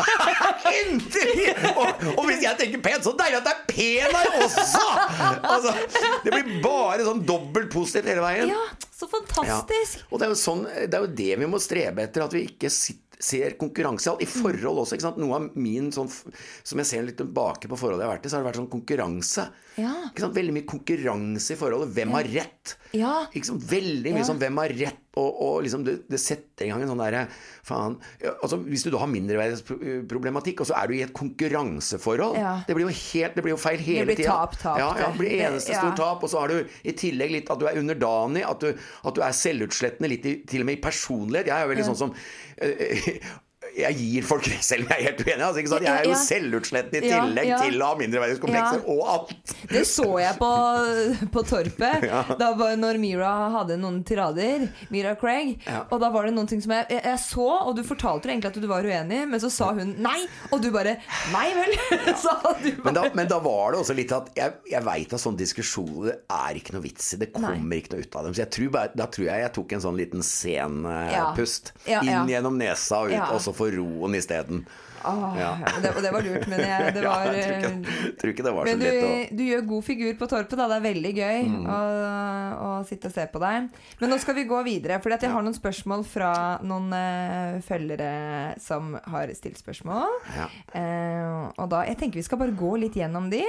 og hvis jeg tenker pen, så deilig at det er pen her også, altså, det blir bare sånn dobbelt positivt hele veien. Ja, så fantastisk. Og det er jo sånn, det er jo det vi må strebe etter, at vi ikke ser konkurranse i forhold også, ikke sant? Noe av min sånn, som jeg ser litt tilbake på forholdet jeg har vært i, så har det vært sånn konkurranse, ikke sant? Veldig mye konkurranse i forholdet, hvem har rett, ikke sant? Veldig mye sånn, hvem har rett, og liksom det setter en gang en sånn der, faen, altså hvis du da har mindreverdighetsproblematikk, og så er du i et konkurranseforhold, det blir jo feil hele tiden. Det blir tap. Det blir eneste stor tap, og så har du i tillegg litt at du er underdanig, at du er selvutslettende litt til og med i personlighet. Jeg er jo veldig sånn som jeg gir folk det selv, jeg er helt uenig, altså, ikke sant? Jeg er jo selvutslettende i tillegg til å ha mindreverdighetskomplekser og alt. Det så jeg på Torpet, da var når Mira hadde noen tirader, Mira Craig, og da var det noen ting som jeg så, og du fortalte egentlig at du var uenig, men så sa hun nei, og du bare, nei vel, sa du bare. Men da var det også litt at jeg vet at sånne diskusjoner er ikke noe vits i, det kommer ikke noe ut av dem, så da tror jeg tok en sånn liten sen pust inn gjennom nesa og ut, og så for roen i stedet. Det var lurt, men det var jeg tror ikke det var så lett du gjør god figur på Torpet da, det er veldig gøy å sitte og se på deg, men nå skal vi gå videre, fordi at jeg har noen spørsmål fra noen følgere som har stilt spørsmål, og da, jeg tenker vi skal bare gå litt gjennom de.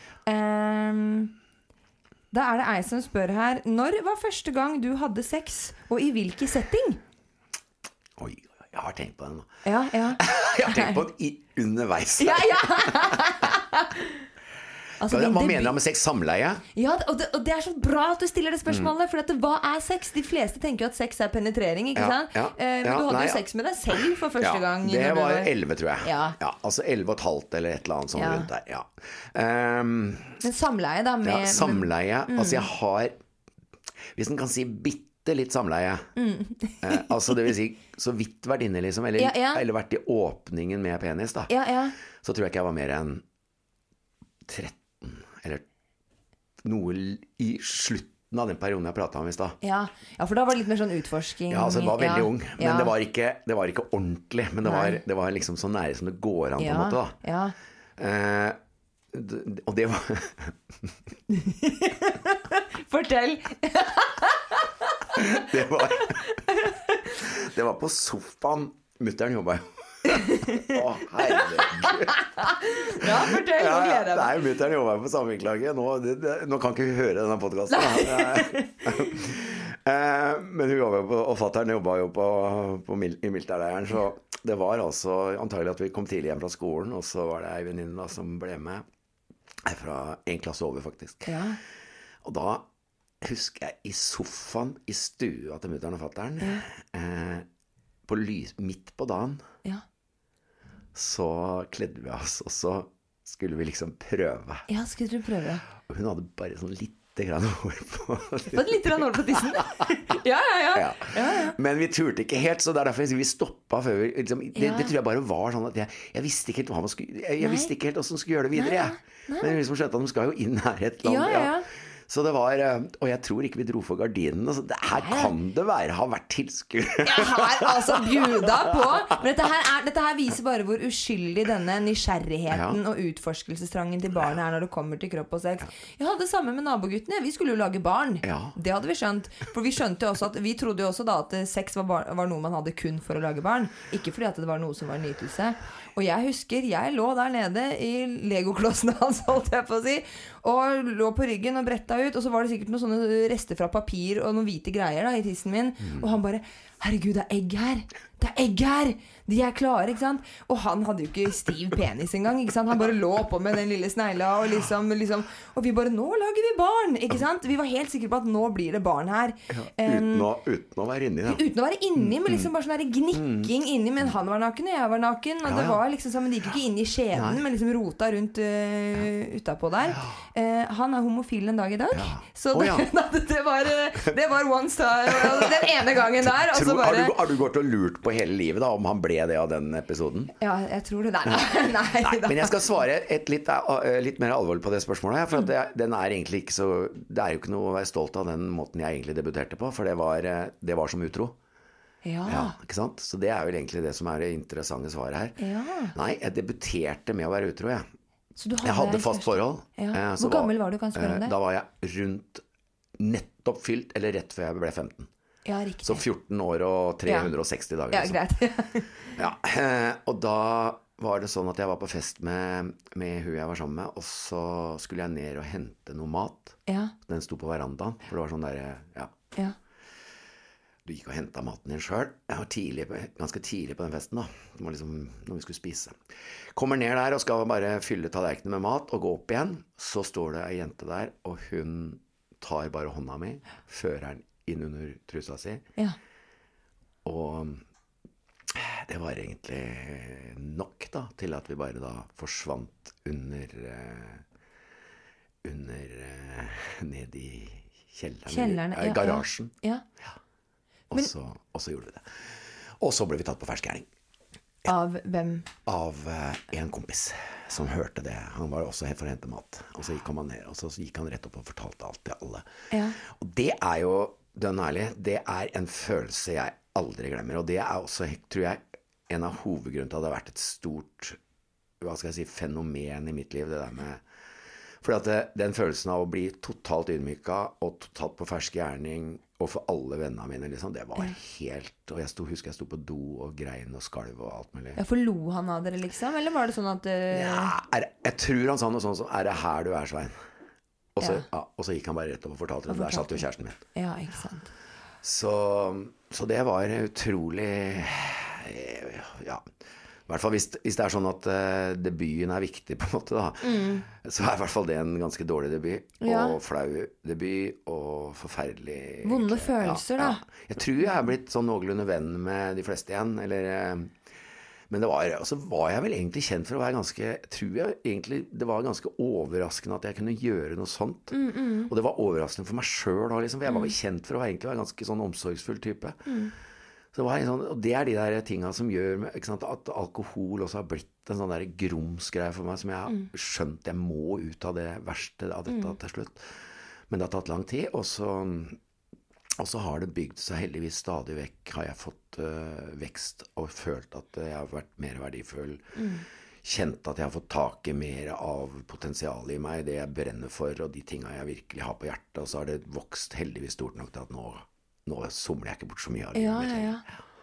Da er det ei som spør her, når var første gang du hadde sex, og i hvilken setting? Oi, jeg har tenkt på den nå. Jeg har tenkt på den underveis. Altså, hva mener du med sex? Samleie? Ja, og det er så bra at du stiller det spørsmålet, for hva er sex? De fleste tenker jo at sex er penetrering, ikke sant? Men du hadde jo sex med deg selv for første gang. Det var 11, tror jeg. Altså 11,5 eller et eller annet sånt rundt der. Men samleie da? Samleie, altså jeg har, hvis en kan si bitte litt samleie, altså det vil si så vidt vært inne liksom, eller vært i åpningen med penis da, så tror jeg ikke jeg var mer enn 13 eller noe i slutten av den perioden jeg pratet om i sted. Ja, for da var det litt mer sånn utforsking. Ja, altså det var veldig ung, men det var ikke ordentlig, men det var liksom så nære som det går an på en måte da. Og det var Fortell. Det var på sofaen mutteren jobbet. Herregud. Ja, fortell, nå gleder jeg meg. Nei, mutteren jobbet på samvirklaget. Nå kan ikke hun høre denne podcasten. Men hun jobbet på, og fatteren jobbet jo i militærleiren, så det var altså antagelig at vi kom tidlig hjem fra skolen, og så var det en venninne som ble med fra en klasse over faktisk. Og da husker jeg i sofaen i stua til mutteren og fatteren, midt på dagen, så kledde vi oss, og så skulle vi liksom prøve. Ja, skulle du prøve? Og hun hadde bare sånn litt grann hår på. Litt grann hår på tissen? Ja. Men vi turte ikke helt, så det er derfor vi stoppet før vi, liksom, det tror jeg bare var sånn at jeg visste ikke helt hva man skulle, jeg visste ikke helt hvordan man skulle gjøre det videre, Men vi liksom skjønte at de skal jo inn her et eller annet, Så det var, og jeg tror ikke vi dro for gardinen, så her kan det ha vært tilskuer. Her altså bjuda på. Men dette her viser bare hvor uskyldig denne nysgjerrigheten og utforskelsestrangen til barnet er når det kommer til kropp og sex. Jeg hadde det samme med naboguttene, vi skulle jo lage barn. Det hadde vi skjønt. For vi skjønte jo også at, vi trodde jo også da at sex var noe man hadde kun for å lage barn. Ikke fordi at det var noe som var nytelse. Og jeg husker, jeg lå der nede i legoklossene hans, holdt jeg på å si, og lå på ryggen og bretta ut, og så var det sikkert noen sånne rester fra papir og noen hvite greier da, i tissen min, og han bare, herregud, det er egg her, de er klare, ikke sant? Og han hadde jo ikke stiv penis engang, ikke sant? Han bare lå på med den lille snegla, og liksom, og vi bare, nå lager vi barn, ikke sant? Vi var helt sikre på at nå blir det barn her. Uten å være inni, da. Uten å være inni, men liksom bare sånn der gnikking inni, men han var naken, og jeg var naken, og det var liksom sånn, men det gikk ikke inn i skjeden, men liksom rota rundt utapå der. Han er homofil en dag i dag, så det var one star, den ene gangen der. Har du gått og lurt på hele livet da, om han ble det av den episoden? Ja, jeg tror det. Nei, men jeg skal svare litt mer alvorlig på det spørsmålet, for at den er egentlig ikke så, det er jo ikke noe å være stolt av den måten jeg egentlig debuterte på, for det var som utro. Ja, ikke sant? Så det er vel egentlig det som er det interessante svaret her. Nei, jeg debuterte med å være utro, jeg hadde fast forhold. Hvor gammel var du, kan jeg spørre om det? Da var jeg nettopp fylt, eller rett før jeg ble 15. Ja, riktig. Så 14 år og 360 dager. Ja, greit. Og da var det sånn at jeg var på fest med hun jeg var sammen med, og så skulle jeg ned og hente noe mat. Den sto på verandaen, for det var sånn der, du gikk og hentet maten din selv. Jeg var ganske tidlig på den festen da. Det var liksom når vi skulle spise. Kommer ned der og skal bare fylle tallerkenen med mat og gå opp igjen. Så står det en jente der, og hun tar bare hånda mi, fører den inn under trusa si. Og det var egentlig nok da, til at vi bare da forsvant ned i kjelleren, garasjen. Og så gjorde vi det. Og så ble vi tatt på fersk gjerning. Av hvem? Av en kompis som hørte det. Han var også helt for å hente mat. Og så gikk han ned, og så gikk han rett opp og fortalte alt til alle. Og det er jo, dønn ærlig, det er en følelse jeg aldri glemmer. Og det er også, tror jeg, en av hovedgrunnene til at det har vært et stort, hva skal jeg si, fenomen i mitt liv, det der med, fordi at den følelsen av å bli totalt ydmyket og totalt på fersk gjerning, og for alle vennene mine, liksom, det var helt, og husker jeg sto på do og grein og skalv og alt mulig. For lo han av dere liksom, eller var det sånn at... jeg tror han sa noe sånn som, er det her du er, Svein? Og så gikk han bare rett opp og fortalte det, der satt jo kjæresten min. Ja, ikke sant. Så det var utrolig, i hvert fall hvis det er sånn at debuten er viktig på en måte da, så er i hvert fall det en ganske dårlig debut, og flau debut, og forferdelig... Vonde følelser da. Jeg tror jeg er blitt sånn noenlunde venn med de fleste igjen, men så var jeg vel egentlig kjent for å være ganske, tror jeg egentlig, det var ganske overraskende at jeg kunne gjøre noe sånt, og det var overraskende for meg selv da, liksom, for jeg var vel kjent for å egentlig være ganske sånn omsorgsfull type. Så det var sånn, og det er de der tingene som gjør ikke sant, at alkohol også har blitt en sånn der grumsgreie for meg, som jeg har skjønt jeg må ut av det verste av dette til slutt. Men det har tatt lang tid, og så har det bygd seg heldigvis stadig vekk, har jeg fått vekst og følt at jeg har vært mer verdifull, kjent at jeg har fått tak i mer av potensialet i meg, det jeg brenner for, og de tingene jeg virkelig har på hjertet, og så har det vokst heldigvis stort nok til at nå somler jeg ikke bort så mye av livet mitt.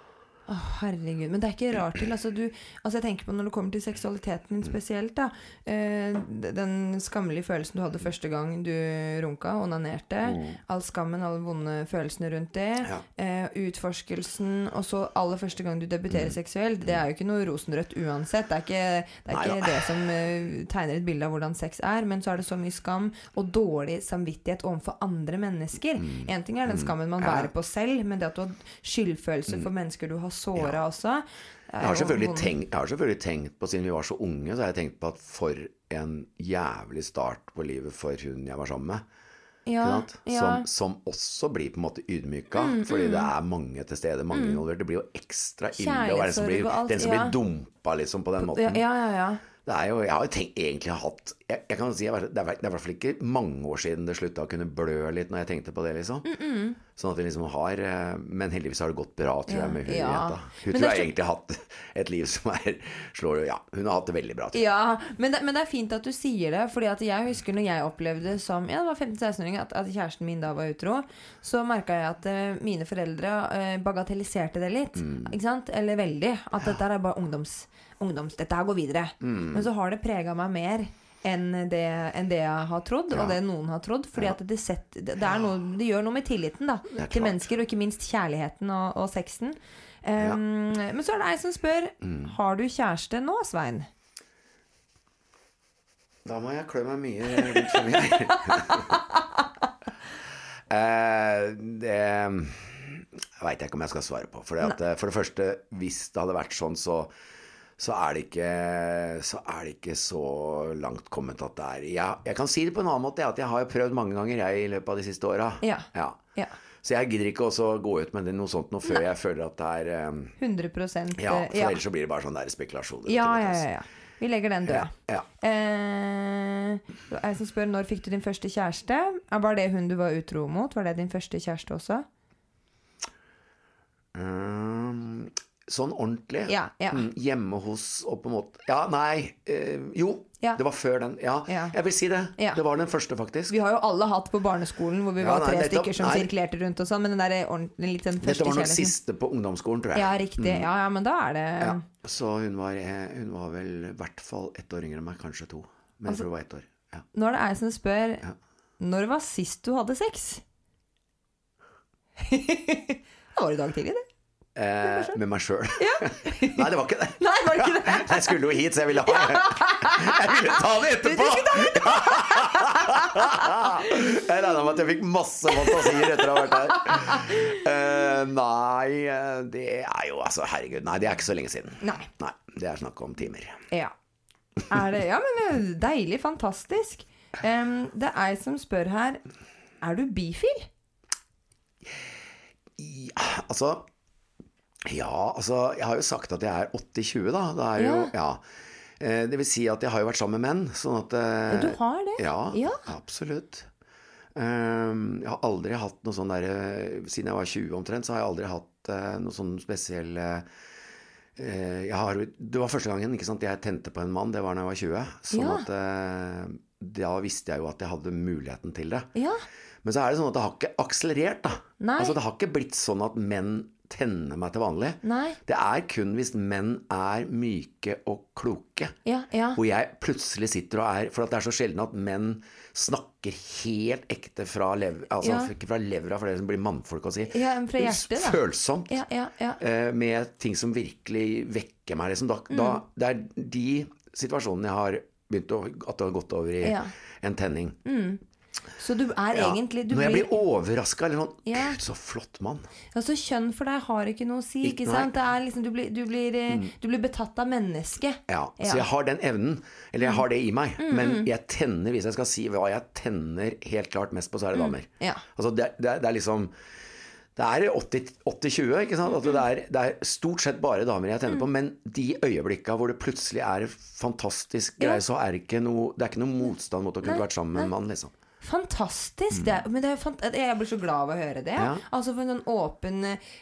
Herregud, men det ikke rart til altså jeg tenker på når det kommer til seksualiteten spesielt da, den skammelige følelsen du hadde første gang du runka, onanerte, all skammen, alle vonde følelsene rundt det, utforskelsen, og så aller første gang du debuterer seksuelt, det jo ikke noe rosenrødt uansett, det ikke det som tegner et bilde av hvordan sex men så det så mye skam og dårlig samvittighet overfor andre mennesker. En ting den skammen man bærer på selv, men det at du har skyldfølelse for mennesker du har såret også. Jeg har selvfølgelig tenkt på, siden vi var så unge, så har jeg tenkt på at for en jævlig start på livet for hun jeg var sammen med. Som også blir på en måte ydmyka, fordi det mange til stede, mange involvert. Det blir jo ekstra ille å være den som blir dumpa liksom på den måten. Det jo, jeg har jo egentlig hatt jeg kan si, det I hvert fall ikke mange år siden det sluttet å kunne blø litt når jeg tenkte på det liksom. Sånn at vi liksom har men heldigvis har det gått bra, tror jeg, med hun jenta. Hun tror jeg egentlig har hatt et liv som hun har hatt det veldig bra. Men det fint at du sier det, fordi at jeg husker når jeg opplevde som, det var 15-16-åring at kjæresten min da var utro, så merket jeg at mine foreldre bagatelliserte det litt, ikke sant? Eller veldig, at dette bare ungdoms, dette her går videre. Men så har det preget meg mer enn det jeg har trodd, og det noen har trodd, fordi at det gjør noe med tilliten da, til mennesker, og ikke minst kjærligheten og sexen. Men så det jeg som spør, har du kjæreste nå, Svein? Da må jeg klø meg mye rundt for meg. Det vet jeg ikke om jeg skal svare på, for det første, hvis det hadde vært sånn, så det ikke så langt kommet at det jeg kan si det på en annen måte, at jeg har prøvd mange ganger I løpet av de siste årene. Så jeg gidder ikke også gå ut med noe sånt noe før jeg føler at det 100%. For ellers så blir det bare sånn der spekulasjoner. Ja. Vi legger den død. Jeg som spør, når fikk du din første kjæreste? Var det hun du var utro mot? Var det din første kjæreste også? Sånn ordentlig hjemme hos og på en måte jo, det var før den jeg vil si det, det var den første faktisk. Vi har jo alle hatt på barneskolen hvor vi var 3 stykker som sirkulerte rundt og sånn, men den der ordentlig litt den første dette var nok kjærligheten. Siste på ungdomsskolen, tror jeg. Riktig, men da det så hun var vel I hvert fall 1 år yngre enn meg, kanskje 2, men altså, det var 1 år Nå det jeg som spør når var sist du hadde sex? Det var I dag tidlig det med meg selv Nei, det var ikke det Nei, jeg skulle jo hit, så jeg ville ta det etterpå jeg regnet med at jeg fikk masse fantasier etter å ha vært her nei, det jo altså, herregud, nei, det ikke så lenge siden nei, det snakk om timer det, men deilig, fantastisk det jeg som spør her du bifil? Altså jeg har jo sagt at jeg 80-20 da det jo, det vil si at jeg har jo vært sammen med menn sånn at du har det? Ja, absolutt jeg har aldri hatt noe sånn der siden jeg var 20 omtrent så har jeg aldri hatt noe sånn spesiell det var første gangen, ikke sant, jeg tente på en mann, det var når jeg var 20 sånn at da visste jeg jo at jeg hadde muligheten til det men så det sånn at det har ikke akselerert da altså det har ikke blitt sånn at menn tenner meg til vanlig. Det kun hvis menn myke og kloke. Hvor jeg plutselig sitter og for at det så sjelden at menn snakker helt ekte fra levra, altså ikke fra levra for det som blir mannfolk å si. Fra hjertet da. Følsomt. Med ting som virkelig vekker meg. Liksom. Det de situasjonene jeg har begynt at det har gått over I en tenning. Så du egentlig Når jeg blir overrasket eller sånn Gud, så flott mann så kjønn for deg har ikke noe å si ikke sant? Det liksom, du blir betatt av mennesket så jeg har den evnen eller jeg har det I meg men jeg tenner, hvis jeg skal si hva jeg tenner helt klart mest på så det damer altså det liksom det 80-20, ikke sant? At det stort sett bare damer jeg tenner på, men de øyeblikkene hvor det plutselig fantastisk greie, så det ikke noe motstand mot å kunne vært sammen med en mann, liksom. Fantastisk. Men jeg blir så glad av å høre det. Ja. Altså for en åpen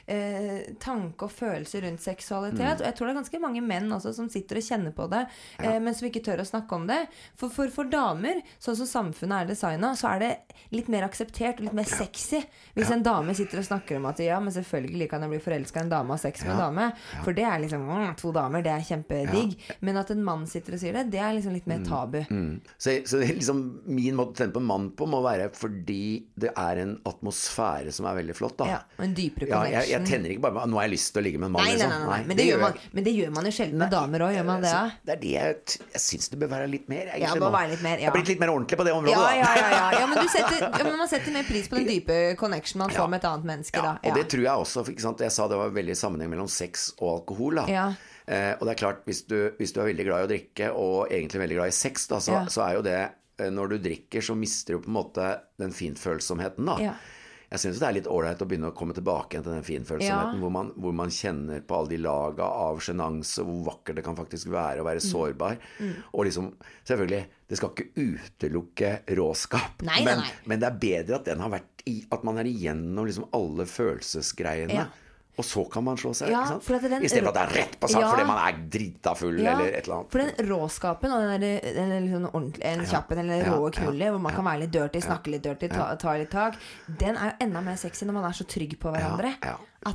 tanke og følelse rundt seksualitet. Og jeg tror det er ganske mange menn også som sitter og kjenner på det, men som ikke tør å snakke om det. For damer, sånn som samfunnet er designet, så er det litt mer akseptert og litt mer sexy hvis en dame sitter og snakker om at ja, men selvfølgelig kan jeg bli forelsket i en dame og sex med en dame. For det er liksom, 2 damer, det er kjempedigg. Men at en mann sitter og sier det, det er liksom litt mer tabu. Så liksom min måte å tenne på en mann på må være fordi det er en atmosfære som er veldig flott da. Ja, og en dypere connection. Jeg tenner ikke bare, nå har jeg lyst til å ligge med en mann. Nei. Men det gjør man jo sjelden med damer også, gjør man det? Det er det jeg synes det bør være litt mer. Ja, det må være litt mer, Jeg har blitt litt mer ordentlig på det området da. Ja, men man setter mer pris på den dype connection man får med et annet menneske da. Og det tror jeg også, ikke sant? Jeg sa det var veldig sammenheng mellom sex og alkohol da. Og det er klart, hvis du er veldig glad i å drikke og egentlig veldig glad i sex da, så er jo det, når du drikker så mister du på en måte den finfølsomheten da. Jeg synes det er litt ordentlig å begynne å komme tilbake til den finfølsomheten hvor man kjenner på alle de laga av genanse, hvor vakkert det kan faktisk være å være sårbar. Og liksom, selvfølgelig, det skal ikke utelukke råskap, men det er bedre at den har vært at man er igjennom liksom alle følelsesgreiene. Og så kan man slå seg, ikke sant? I stedet for at det er rett på sak fordi man er drita full eller et eller annet. For den råskapen og den liksom en kjappen eller rå kullet hvor man kan være litt dirty, snakke litt dirty, ta litt tak, den er jo enda mer sexy når man er så trygg på hverandre. At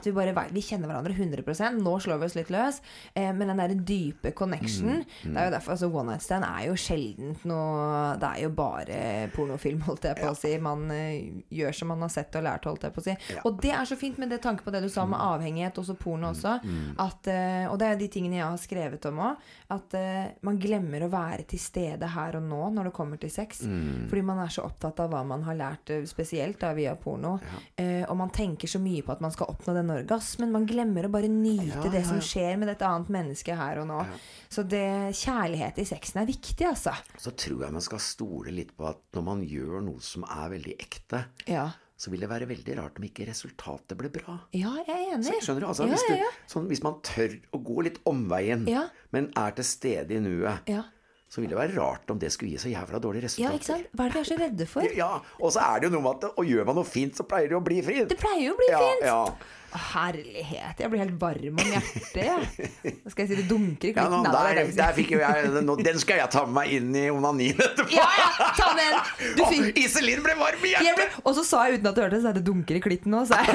vi kjenner hverandre 100%. Nå slår vi oss litt løs, men den der dype connection, det er jo derfor, altså One Night Stand er jo sjeldent noe, det er jo bare pornofilm, holdt jeg på å si. Man gjør som man har sett og lært, holdt jeg på å si. Og det er så fint med det tanke på det du sa med avhengighet, også porno også, at, og det er de tingene jeg har skrevet om også, at man glemmer å være til stede her og nå når det kommer til sex, fordi man er så opptatt av hva man har lært, spesielt da via porno, og man tenker så mye på at man skal oppnå den orgasmen, man glemmer å bare nyte det som skjer med dette annet menneske her og nå. Så kjærlighet i sexen er viktig, altså. Så tror jeg man skal stole litt på at når man gjør noe som er veldig ekte, så vil det være veldig rart om ikke resultatet blir bra. Ja, jeg er enig. Så, skjønner du? Altså, hvis man tør å gå litt omveien, men er til stede i nuet, så vil det være rart om det skulle gi så jævla dårlig resultat. Ja, ikke sant? Hva er det vi er så redde for? Ja, og så er det jo noe med at, og gjør man noe fint, så pleier det å bli fint. Det pleier jo å bli fint. Ja. Herlighet, jeg blir helt varm om hjertet. Da skal jeg si det dunker i klitten. Der fikk jo jeg, den skal jeg ta med meg inn i onanien etterpå. Ja, ta med den. Iselin ble varm i hjertet. Og så sa jeg uten at du hørte det, så er det dunker i klitten nå. Så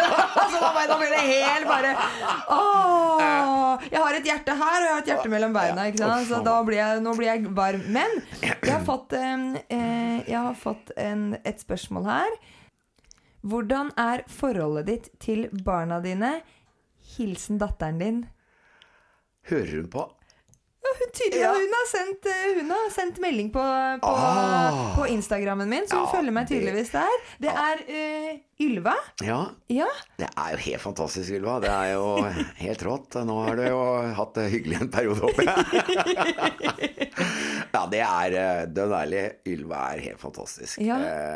da blir det helt bare, jeg har et hjerte her, og jeg har et hjerte mellom beina, ikke sant? Så nå blir jeg varm. Men jeg har fått et spørsmål her. Hvordan er forholdet ditt til barna dine? Hilsen datteren din. Hører hun på? Ja, hun har sendt melding på Instagrammen min, så hun følger meg tydeligvis der. Det er Ylva. Ja, det er jo helt fantastisk, Ylva. Det er jo helt rått. Nå har du jo hatt det hyggelig en periode oppe. Ja, det er dødærlig. Ylva er helt fantastisk.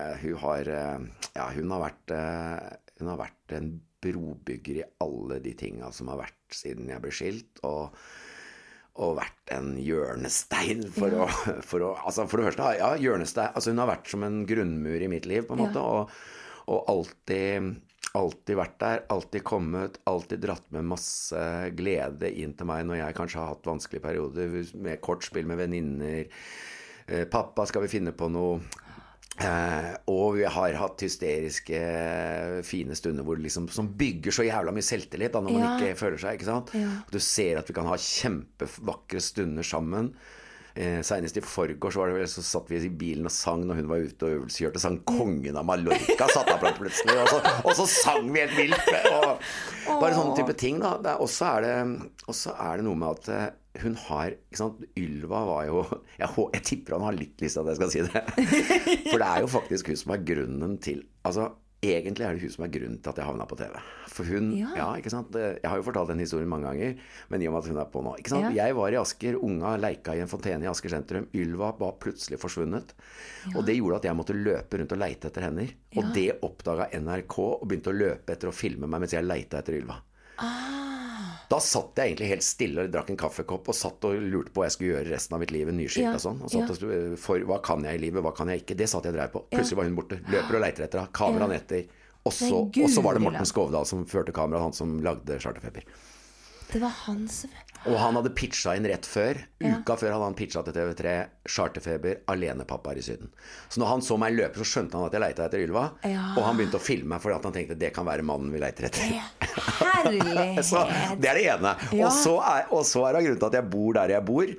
Hun har vært en brobygger i alle de tingene som har vært siden jeg ble skilt, og vært en hjørnestein for å altså for det første, hjørnestein, altså hun har vært som en grunnmur i mitt liv på en måte, og alltid vært der, alltid kommet, alltid dratt med masse glede inn til meg når jeg kanskje har hatt vanskelige perioder med kortspill med venninner, pappa skal vi finne på noe, og vi har hatt hysteriske fine stunder hvor liksom, som bygger så jævla mye selvtillit da, når man ikke føler seg, ikke sant? Og du ser at vi kan ha kjempevakre stunder sammen. Senest i forgårs var det vel, så satt vi i bilen og sang når hun var ute og øvelseskjørte, sang Kongen av Mallorca, satt av plutselig, og så sang vi helt vilt, og bare sånne type ting da. Og så er det noe med at hun har, ikke sant, Ylva var jo, jeg tipper han har litt lyst til at jeg skal si det, for det er jo faktisk hun som er grunnen til, altså egentlig er det hun som er grunnen til at jeg havnet på TV, for hun, ikke sant, jeg har jo fortalt den historien mange ganger, men i og med at hun er på nå, ikke sant, jeg var i Asker, unga leika i en fontene i Asker sentrum, Ylva var plutselig forsvunnet, og det gjorde at jeg måtte løpe rundt og leite etter henne, og det oppdaget NRK og begynte å løpe etter å filme meg mens jeg leite etter Ylva. Da satt jeg egentlig helt stille og drakk en kaffekopp og satt og lurte på hva jeg skulle gjøre resten av mitt liv, nyskilt og sånn. Og satt og for hva kan jeg i livet, hva kan jeg ikke? Det satt jeg og drev på. Plutselig var hun borte. Løper og leiter etter henne. Kameraen etter. Og så var det Morten Skovdal som førte kamera, han som lagde Charterfeber. Det var han som... Og han hadde pitchet inn rett før. Uka før hadde han pitchet til TV3 Charterfeber, alenepappaer i Syden. Så når han så meg løpe, så skjønte han at jeg leita etter Ylva. Og han begynte å filme meg, fordi han tenkte det kan være mannen vi leiter etter. Herlighet. Så det er det ene. Og så er det grunnen til at jeg bor der jeg bor.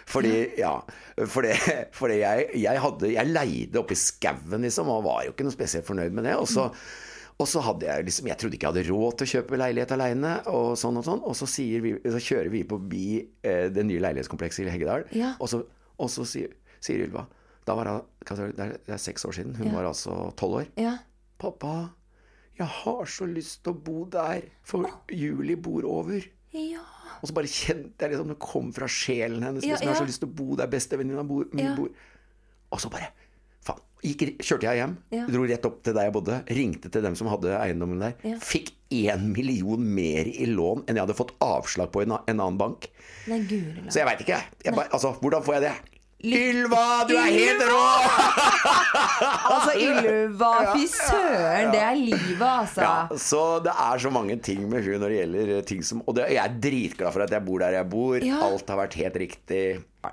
Fordi jeg leide oppe i skauen liksom, og var jo ikke noe spesielt fornøyd med det. Og så hadde jeg liksom, jeg trodde ikke jeg hadde råd til å kjøpe leilighet alene, og sånn. Og så kjører vi forbi det nye leilighetskomplekset i Heggedal, og så sier Ylva, det er 6 år siden, hun var altså 12 år. Pappa, jeg har så lyst til å bo der, for Julie bor over. Og så bare kjente jeg liksom, det kom fra sjelen hennes, liksom, jeg har så lyst til å bo der, bestevenninna min bor. Og så bare... kjørte jeg hjem, dro rett opp til der jeg bodde, ringte til dem som hadde eiendommen der, fikk 1 million mer i lån enn jeg hadde fått avslag på i en annen bank. Nei, Gud, så jeg vet ikke, hvordan får jeg det? Ylva, du er helt rå! Altså Ylva, fy søren, det er livet altså. Så det er så mange ting med hun når det gjelder ting som, og jeg er dritglad for at jeg bor der jeg bor. Alt har vært helt riktig.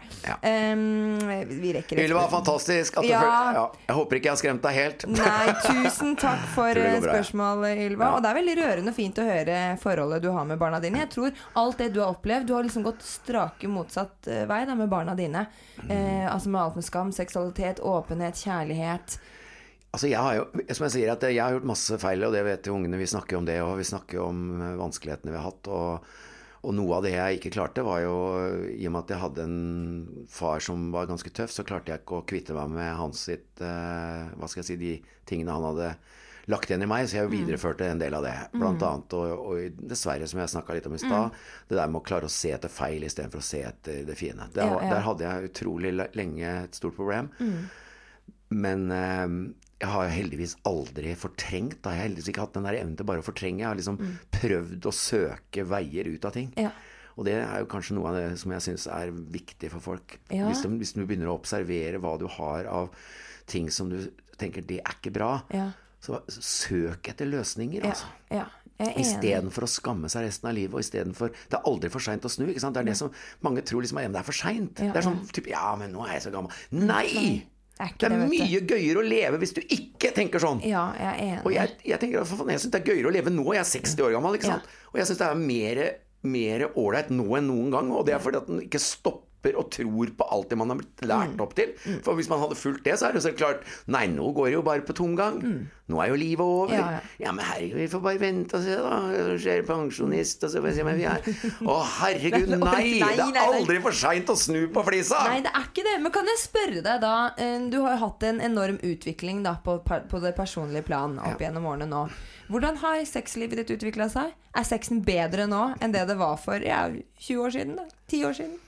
Vi rekker det. Ylva, fantastisk at jeg håper ikke jeg har skremt deg helt. Nei, tusen takk for spørsmålet, Ylva. Og det er veldig rørende og fint å høre forholdet du har med barna dine. Jeg tror alt det du har opplevd, du har liksom gått strake motsatt vei da, med barna dine. Altså med alt med skam, seksualitet, åpenhet, kjærlighet. Altså jeg har jo, som jeg sier, at jeg har gjort masse feil, og det vet jo ungene, vi snakker om det, og vi snakker om vanskelighetene vi har hatt, og noe av det jeg ikke klarte var jo, i og med at jeg hadde en far som var ganske tøff, så klarte jeg ikke å kvitte meg med hans sitt, hva skal jeg si, de tingene han hadde lagt igjen i meg, så jeg videreførte en del av det. Blant annet, og dessverre, som jeg snakket litt om i stad, det der med å klare å se etter feil i stedet for å se etter det fine. Der hadde jeg utrolig lenge et stort problem. Men jeg har heldigvis aldri fortrengt. Jeg har heldigvis ikke hatt den der evnen til bare å fortrenge. Jeg har liksom prøvd å søke veier ut av ting. Og det er jo kanskje noe av det som jeg synes er viktig for folk. Hvis du begynner å observere hva du har av ting som du tenker, det er ikke bra, så søk etter løsninger, altså. I stedet for å skamme seg resten av livet, og i stedet for, det er aldri for sent å snu, ikke sant? Det er det som mange tror liksom, det er for sent. Det er sånn, typ, men nå er jeg så gammel. Nei! Det er mye gøyere å leve hvis du ikke tenker sånn. Ja, jeg er enig. Og jeg tenker, jeg synes det er gøyere å leve nå, jeg er 60 år gammel, ikke sant? Og jeg synes det er mer ålreit nå enn noen gang, og det er fordi at den ikke stopper og tror på alt det man har blitt lært opp til. For hvis man hadde fulgt det, så er det så klart, nei, nå går det jo bare på tomgang. Nå er jo livet over. Ja, men herregud, vi får bare vente og se da. Skjer pensjonist, og så får vi se hvem vi er. Å, herregud, nei! Det er aldri for sent å snu på flisa! Nei, det er ikke det. Men kan jeg spørre deg da, du har jo hatt en enorm utvikling da, på det personlige plan opp gjennom årene nå. Hvordan har sexlivet ditt utviklet seg? Er sexen bedre nå enn det var for 20 år siden da? 10 år siden?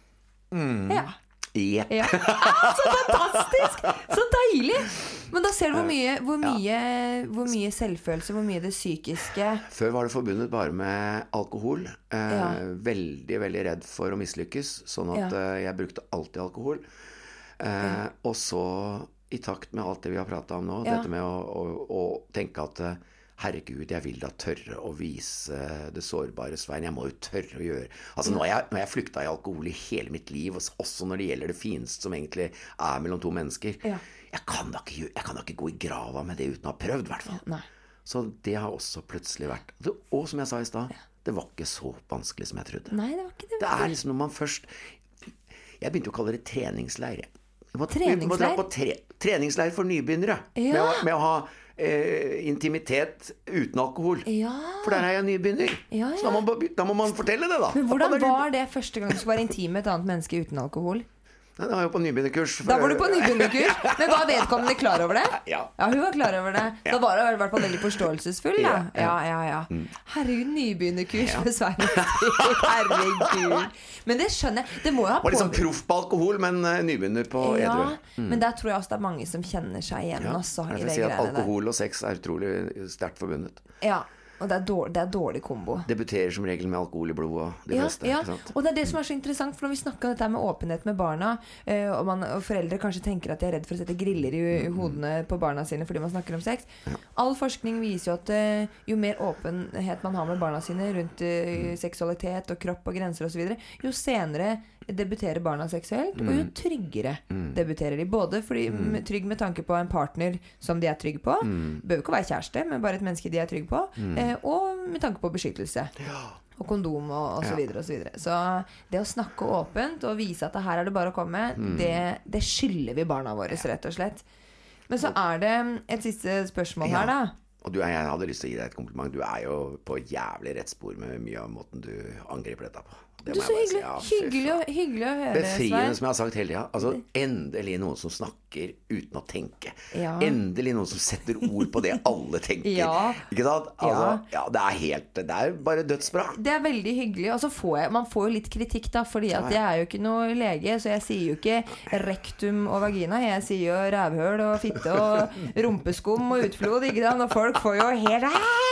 Så fantastisk, så deilig. Men da ser du hvor mye selvfølelse, hvor mye det psykiske. Før var det forbundet bare med alkohol. Veldig, veldig redd for å mislykkes, sånn at jeg brukte alltid alkohol. Og så i takt med alt det vi har pratet om nå, dette med å tenke at herregud, jeg vil da tørre å vise det sårbare Svein. Jeg må jo tørre å gjøre. Altså, nå har jeg flyktet i alkohol i hele mitt liv, også når det gjelder det fineste som egentlig er mellom to mennesker. Jeg kan da ikke gå i grava med det uten å ha prøvd, i hvert fall. Så det har også plutselig vært. Og som jeg sa i sted, det var ikke så vanskelig som jeg trodde. Nei, det var ikke det. Det er liksom når man først... Jeg begynte å kalle det treningsleir. Treningsleir for nybegynnere. Med å ha intimitet uten alkohol. For der er jeg nybegynner. Så da må man fortelle det da. Men hvordan var det første gang du skulle være intim med et annet menneske uten alkohol? Nei, det var jo på nybegynnerkurs. Da var du på nybegynnerkurs. Men var vedkommende klar over det? Ja, hun var klar over det. Da var hun i hvert fall veldig forståelsesfull da. Ja. Herregud, nybegynnerkurs med Svein. Herregud. Men det skjønner jeg. Det må jo ha var liksom proff på alkohol, men nybegynner på edru. Men der tror jeg også det er mange som kjenner seg igjen også, jeg vil si at alkohol og sex er utrolig sterkt forbundet. Og det er dårlig kombo. Debuterer som regel med alkohol i blodet og de fleste. Ja. Ikke sant? Og det er det som er så interessant, for når vi snakker om dette med åpenhet med barna, og foreldre kanskje tenker at de er redd for å sette griller i hodene på barna sine fordi man snakker om sex. All forskning viser jo at jo mer åpenhet man har med barna sine rundt seksualitet og kropp og grenser og så videre, jo senere debuterer barna seksuelt, og jo tryggere debuterer de. Både fordi trygg med tanke på en partner som de er trygge på, bør ikke være kjæreste, men bare et menneske de er trygge på, og med tanke på beskyttelse. Og kondom og så videre og så videre. Så det å snakke åpent og vise at her er det bare å komme, det skylder vi barna våre, rett og slett. Men så er det et siste spørsmål her da. Og jeg hadde lyst til å gi deg et kompliment. Du er jo på jævlig rett spor med mye av måten du angriper dette på. Du er så hyggelig å høre, befriende, som jeg har sagt hele tiden. Altså, endelig noen som snakker uten å tenke. Endelig noen som setter ord på det alle tenker. Ikke sant? Altså, det er bare dødsbra. Det er veldig hyggelig. Og så man får jo litt kritikk da, fordi at jeg er jo ikke noe lege, så jeg sier jo ikke rektum og vagina. Jeg sier jo rævhøl og fitte og rumpeskum og utflod, ikke sant? Og folk får jo helt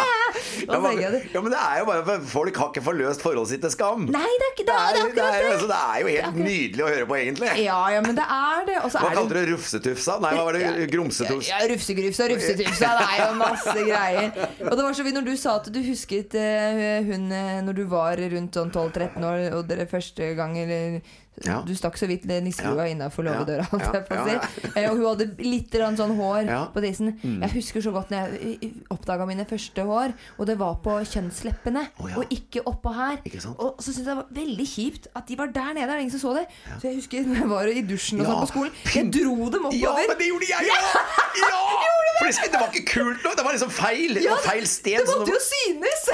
men det er jo bare folk har ikke forløst forholdet sitt til skam. Nei, det er akkurat det. Så det er jo helt nydelig å høre på egentlig. Ja, men det er det. Hva kalte du rufsetufsa? Nei, hva var det? Grumsetufsa? Ja, rufsegrufsa, rufsetufsa. Det er jo masse greier. Og det var så vidt når du sa at du husket hun når du var rundt sånn 12-13 år, og dere første gang du stakk så vidt nisselua innenfor låvedøra, og hun hadde litt sånn hår på tissen. Jeg husker så godt når jeg oppdaget mine første hår, og det var på kjønnsleppene og ikke oppå her. Og så synes jeg det var veldig kjipt at de var der nede, det er ingen som så det. Så jeg husker når jeg var i dusjen og sånn på skolen, jeg dro dem oppover. Ja, men det gjorde jeg for det var ikke kult nå, det var liksom feil. Det var feil sted. Det måtte jo synes.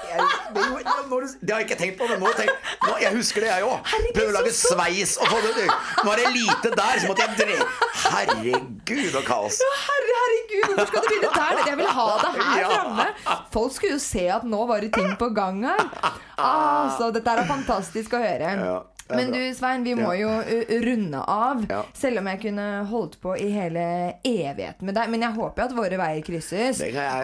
Det har jeg ikke tenkt på, men nå jeg husker det jeg også. Prøv å lage sveis og få det. Nå er det lite der, så måtte jeg drepe. Herregud og kaos. Herregud, hvorfor skal du begynne der? Jeg vil ha det her fremme. Folk skulle jo se at nå var det ting på gang her. Så dette er fantastisk å høre. Men du, Svein, vi må jo runde av, selv om jeg kunne holdt på i hele evigheten med deg. Men jeg håper at våre veier krysses.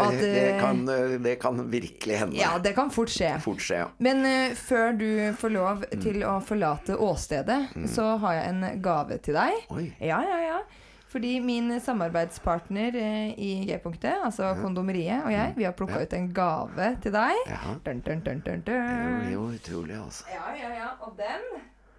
Det kan virkelig hende. Ja, det kan fort skje. Men før du får lov til å forlate åstedet, så har jeg en gave til deg. Ja. Fordi min samarbeidspartner i G-punktet, altså Kondomeriet og jeg, vi har plukket ut en gave til deg. Det er jo utrolig, altså. Ja, og den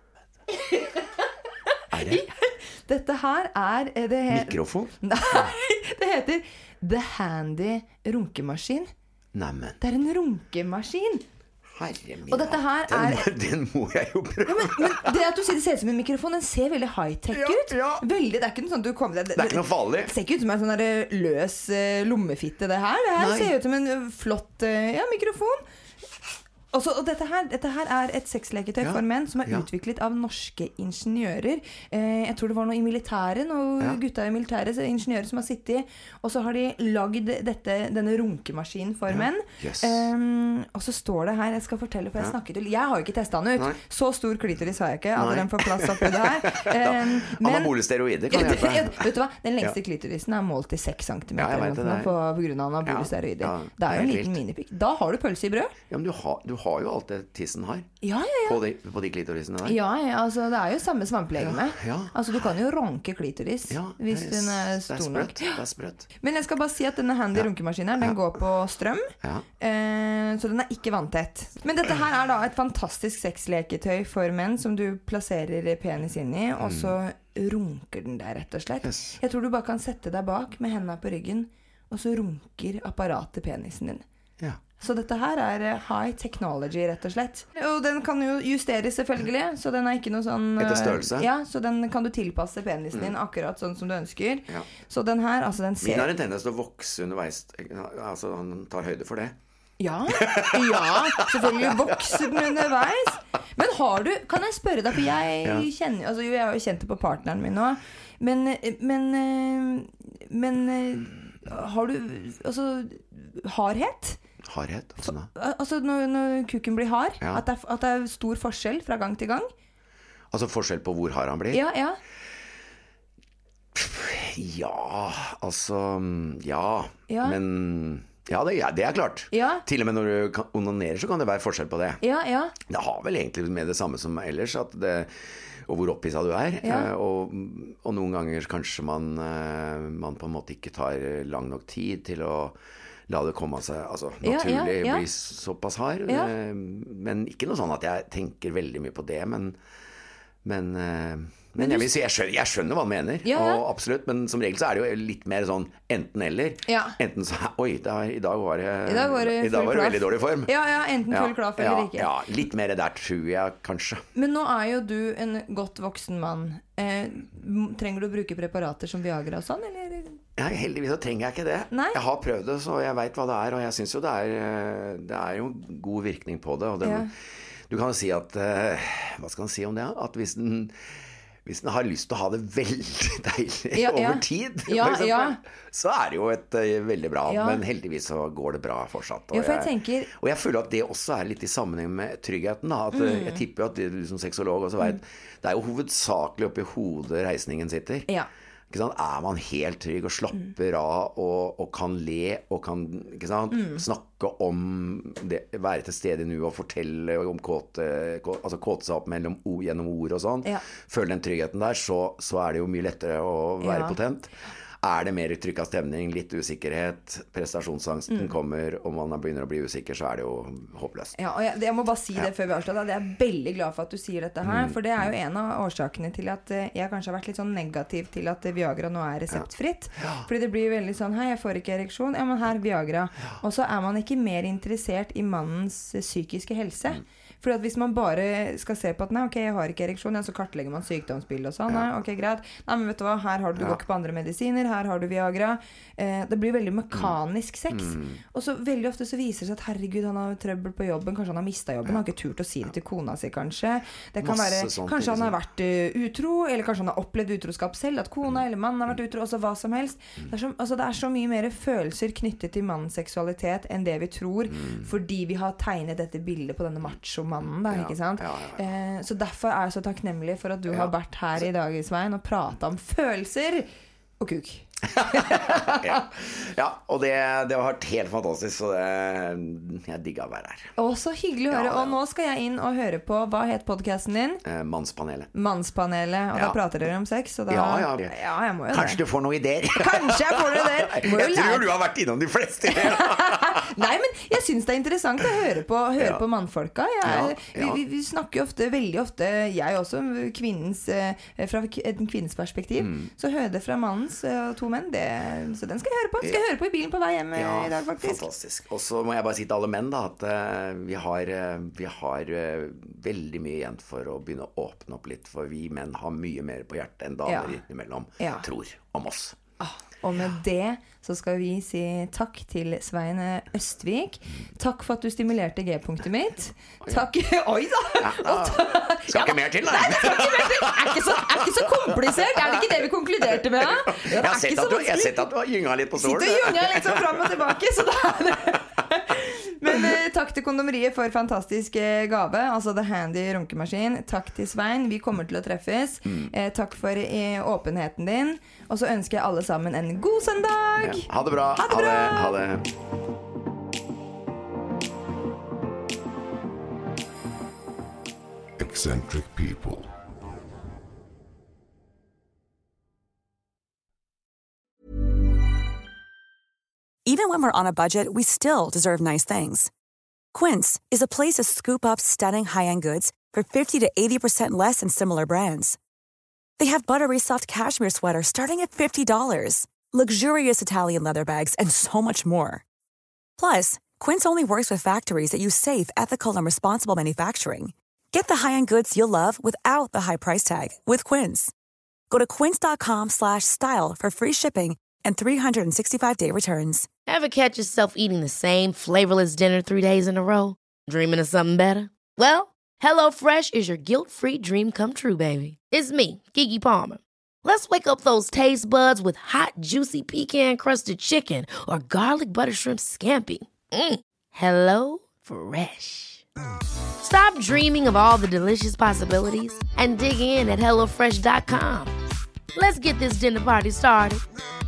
Dette her er mikrofon? Nei, det heter The Handy runkemaskin. Neimen. Det er en runkemaskin. Herre min, og dette her den må jeg jo prøve. Men det at du sier det ser ut som en mikrofon, den ser veldig high-tech ut. Veldig, det er ikke noe sånn du kommer det er ikke noe farlig. Det ser ikke ut som en sånn løs lommefitte det her ser ut som en flott mikrofon. Og dette her er et sexleketøy for menn som er utviklet av norske ingeniører. Jeg tror det var noe i militæret, noen gutta i militæret, ingeniører som har sittet, og så har de lagd denne runkemaskinen for menn. Og så står det her, jeg skal fortelle, for jeg har jo ikke testet den ut. Så stor klitoris har jeg ikke, at den får plass oppi det her. Anabole steroider kan hjelpe. Vet du hva, den lengste klitorisen er målt til 6 cm på grunn av anabole steroider. Det er jo en liten minipikk. Da har du pølse i brød. Ja, men du har jo alt det tissen har på de klitorisene der. Ja, altså det er jo samme svamplegeme. Altså du kan jo ronke klitoris hvis den er stor nok. Det er sprøtt. Men jeg skal bare si at denne handy runkemaskinen den går på strøm, så den er ikke vanntett. Men dette her er da et fantastisk sexleketøy for menn som du plasserer penis inn i, og så runker den der rett og slett. Jeg tror du bare kan sette deg bak med hendene på ryggen, og så runker apparatet penisen din. Så dette her er high technology, rett og slett. Og den kan jo justeres selvfølgelig, så den er ikke noe sånn etter størrelse? Ja, så den kan du tilpasse penisen din akkurat sånn som du ønsker. Så den her, altså den ser... Min har en tendens til å vokse underveis, altså han tar høyde for det. Ja, selvfølgelig vokser den underveis. Men kan jeg spørre deg, for jeg kjenner, altså jeg har jo kjent det på partneren min nå, men har du, altså, hardhet? Hardhet, altså når kuken blir hard, at det er stor forskjell fra gang til gang. Altså forskjell på hvor hard han blir? Ja, altså ja. Men Ja, det er klart. Ja. Til og med når du onanerer så kan det være forskjell på det. Ja. Det har vel egentlig med det samme som ellers, og hvor opphisset du er. Og noen ganger kanskje man på en måte ikke tar lang nok tid til å la det komme av seg, altså naturlig bli såpass hard. Men ikke noe sånn at jeg tenker veldig mye på det, men jeg vil si, jeg skjønner hva han mener, og absolutt, men som regel så er det jo litt mer sånn enten eller. Enten så, oi, i dag var det veldig dårlig form. Enten full klaff eller ikke. Ja, litt mer der tror jeg kanskje. Men nå er jo du en godt voksen mann. Trenger du å bruke preparater som Viagra og sånn, eller? Heldigvis så trenger jeg ikke det. Nei? Jeg har prøvd det, så jeg vet hva det er, og jeg synes jo det er jo god virkning på det, og du kan jo si at, hva skal man si om det? At hvis den har lyst til å ha det veldig deilig over tid, for eksempel, så er det jo et veldig bra, men heldigvis så går det bra fortsatt. Og jeg føler at det også er litt i sammenheng med tryggheten, da, at jeg tipper at du som sexolog også vet, det er jo hovedsakelig oppi hodet reisningen sitter. Ikke sant? Er man helt trygg og slapper av og kan le og kan snakke om det, være til stede nå og fortelle om kåte seg opp gjennom ord og sånn, føle den tryggheten der, så er det jo mye lettere å være potent. Er det mer trykk av stemning, litt usikkerhet, prestasjonsangsten kommer, og man begynner å bli usikker, så er det jo håpløst. Ja, og jeg må bare si det før vi avslutter. Jeg er veldig glad for at du sier dette her, for det er jo en av årsakene til at jeg kanskje har vært litt sånn negativ til at Viagra nå er reseptfritt. Fordi det blir veldig sånn, hei, jeg får ikke ereksjon, ja, men her Viagra. Og så er man ikke mer interessert i mannens psykiske helse. Fordi at hvis man bare skal se på at nei, ok, jeg har ikke ereksjon, så kartlegger man sykdomsbildet og sånn, nei, ok, greit. Nei, men vet du hva, her har du går ikke på andre medisiner, her har du Viagra. Det blir veldig mekanisk sex. Og så veldig ofte så viser det seg at herregud, han har trøbbel på jobben, kanskje han har mistet jobben, han har ikke turt å si det til kona si kanskje. Det kan være, kanskje han har vært utro, eller kanskje han har opplevd utroskap selv, at kona eller mannen har vært utro, også hva som helst. Det er så mye mer følelser knyttet til mannens seksualitet enn det vi tror, fordi vi har tegnet dette bildet på denne macho-mannen da, ikke sant? Så derfor er jeg så takknemlig for at du har vært her i dag, Svein, og pratet om følelser og kuk. Og det har vært helt fantastisk, så jeg digger å være her. Så hyggelig å høre. Og nå skal jeg inn og høre på, hva het podcasten din? Mannspanelet, og da prater dere om sex, og da, jeg må jo kanskje det. Du får noen ideer. Kanskje jeg får noen ideer. Jeg tror du har vært innom de fleste ideer. Nei, men jeg synes det er interessant å høre på mannfolka. Vi snakker jo veldig ofte, jeg også, fra en kvinnes perspektiv, så hører det fra mannens to menn, så den skal jeg høre på. Skal jeg høre på i bilen på vei hjem i dag, faktisk. Fantastisk. Og så må jeg bare si til alle menn da, at vi har veldig mye igjen for å begynne å åpne opp litt, for vi menn har mye mer på hjertet enn damer imellom tror om oss. Og med det så skal vi si takk til Svein Østvik. Takk for at du stimulerte G-punktet mitt. Takk. Oi da! Skal ikke mer til, da? Nei, det skal ikke mer til. Er ikke så komplisert. Er det ikke det vi konkluderte med? Jeg har sett at du har gynget litt på stolen. Sitter og gynget litt sånn frem og tilbake, så da er det... Men takk til Kondomeriet for fantastisk gave, altså The Handy runkemaskin. Takk til Svein, vi kommer til å treffes. Takk for åpenheten din. Og så ønsker jeg alle sammen en god søndag. Ha det bra. Ha det. Eccentric people. Even when we're on a budget, we still deserve nice things. Quince is a place to scoop up stunning high-end goods for 50 to 80% less than similar brands. They have buttery soft cashmere sweaters starting at $50, luxurious Italian leather bags, and so much more. Plus, Quince only works with factories that use safe, ethical, and responsible manufacturing. Get the high-end goods you'll love without the high price tag with Quince. Go to quince.com/style for free shipping and 365-day returns. Ever catch yourself eating the same flavorless dinner 3 days in a row? Dreaming of something better? Well, HelloFresh is your guilt-free dream come true, baby. It's me, Keke Palmer. Let's wake up those taste buds with hot, juicy pecan-crusted chicken or garlic butter shrimp scampi. Hello Fresh. Stop dreaming of all the delicious possibilities and dig in at HelloFresh.com. Let's get this dinner party started.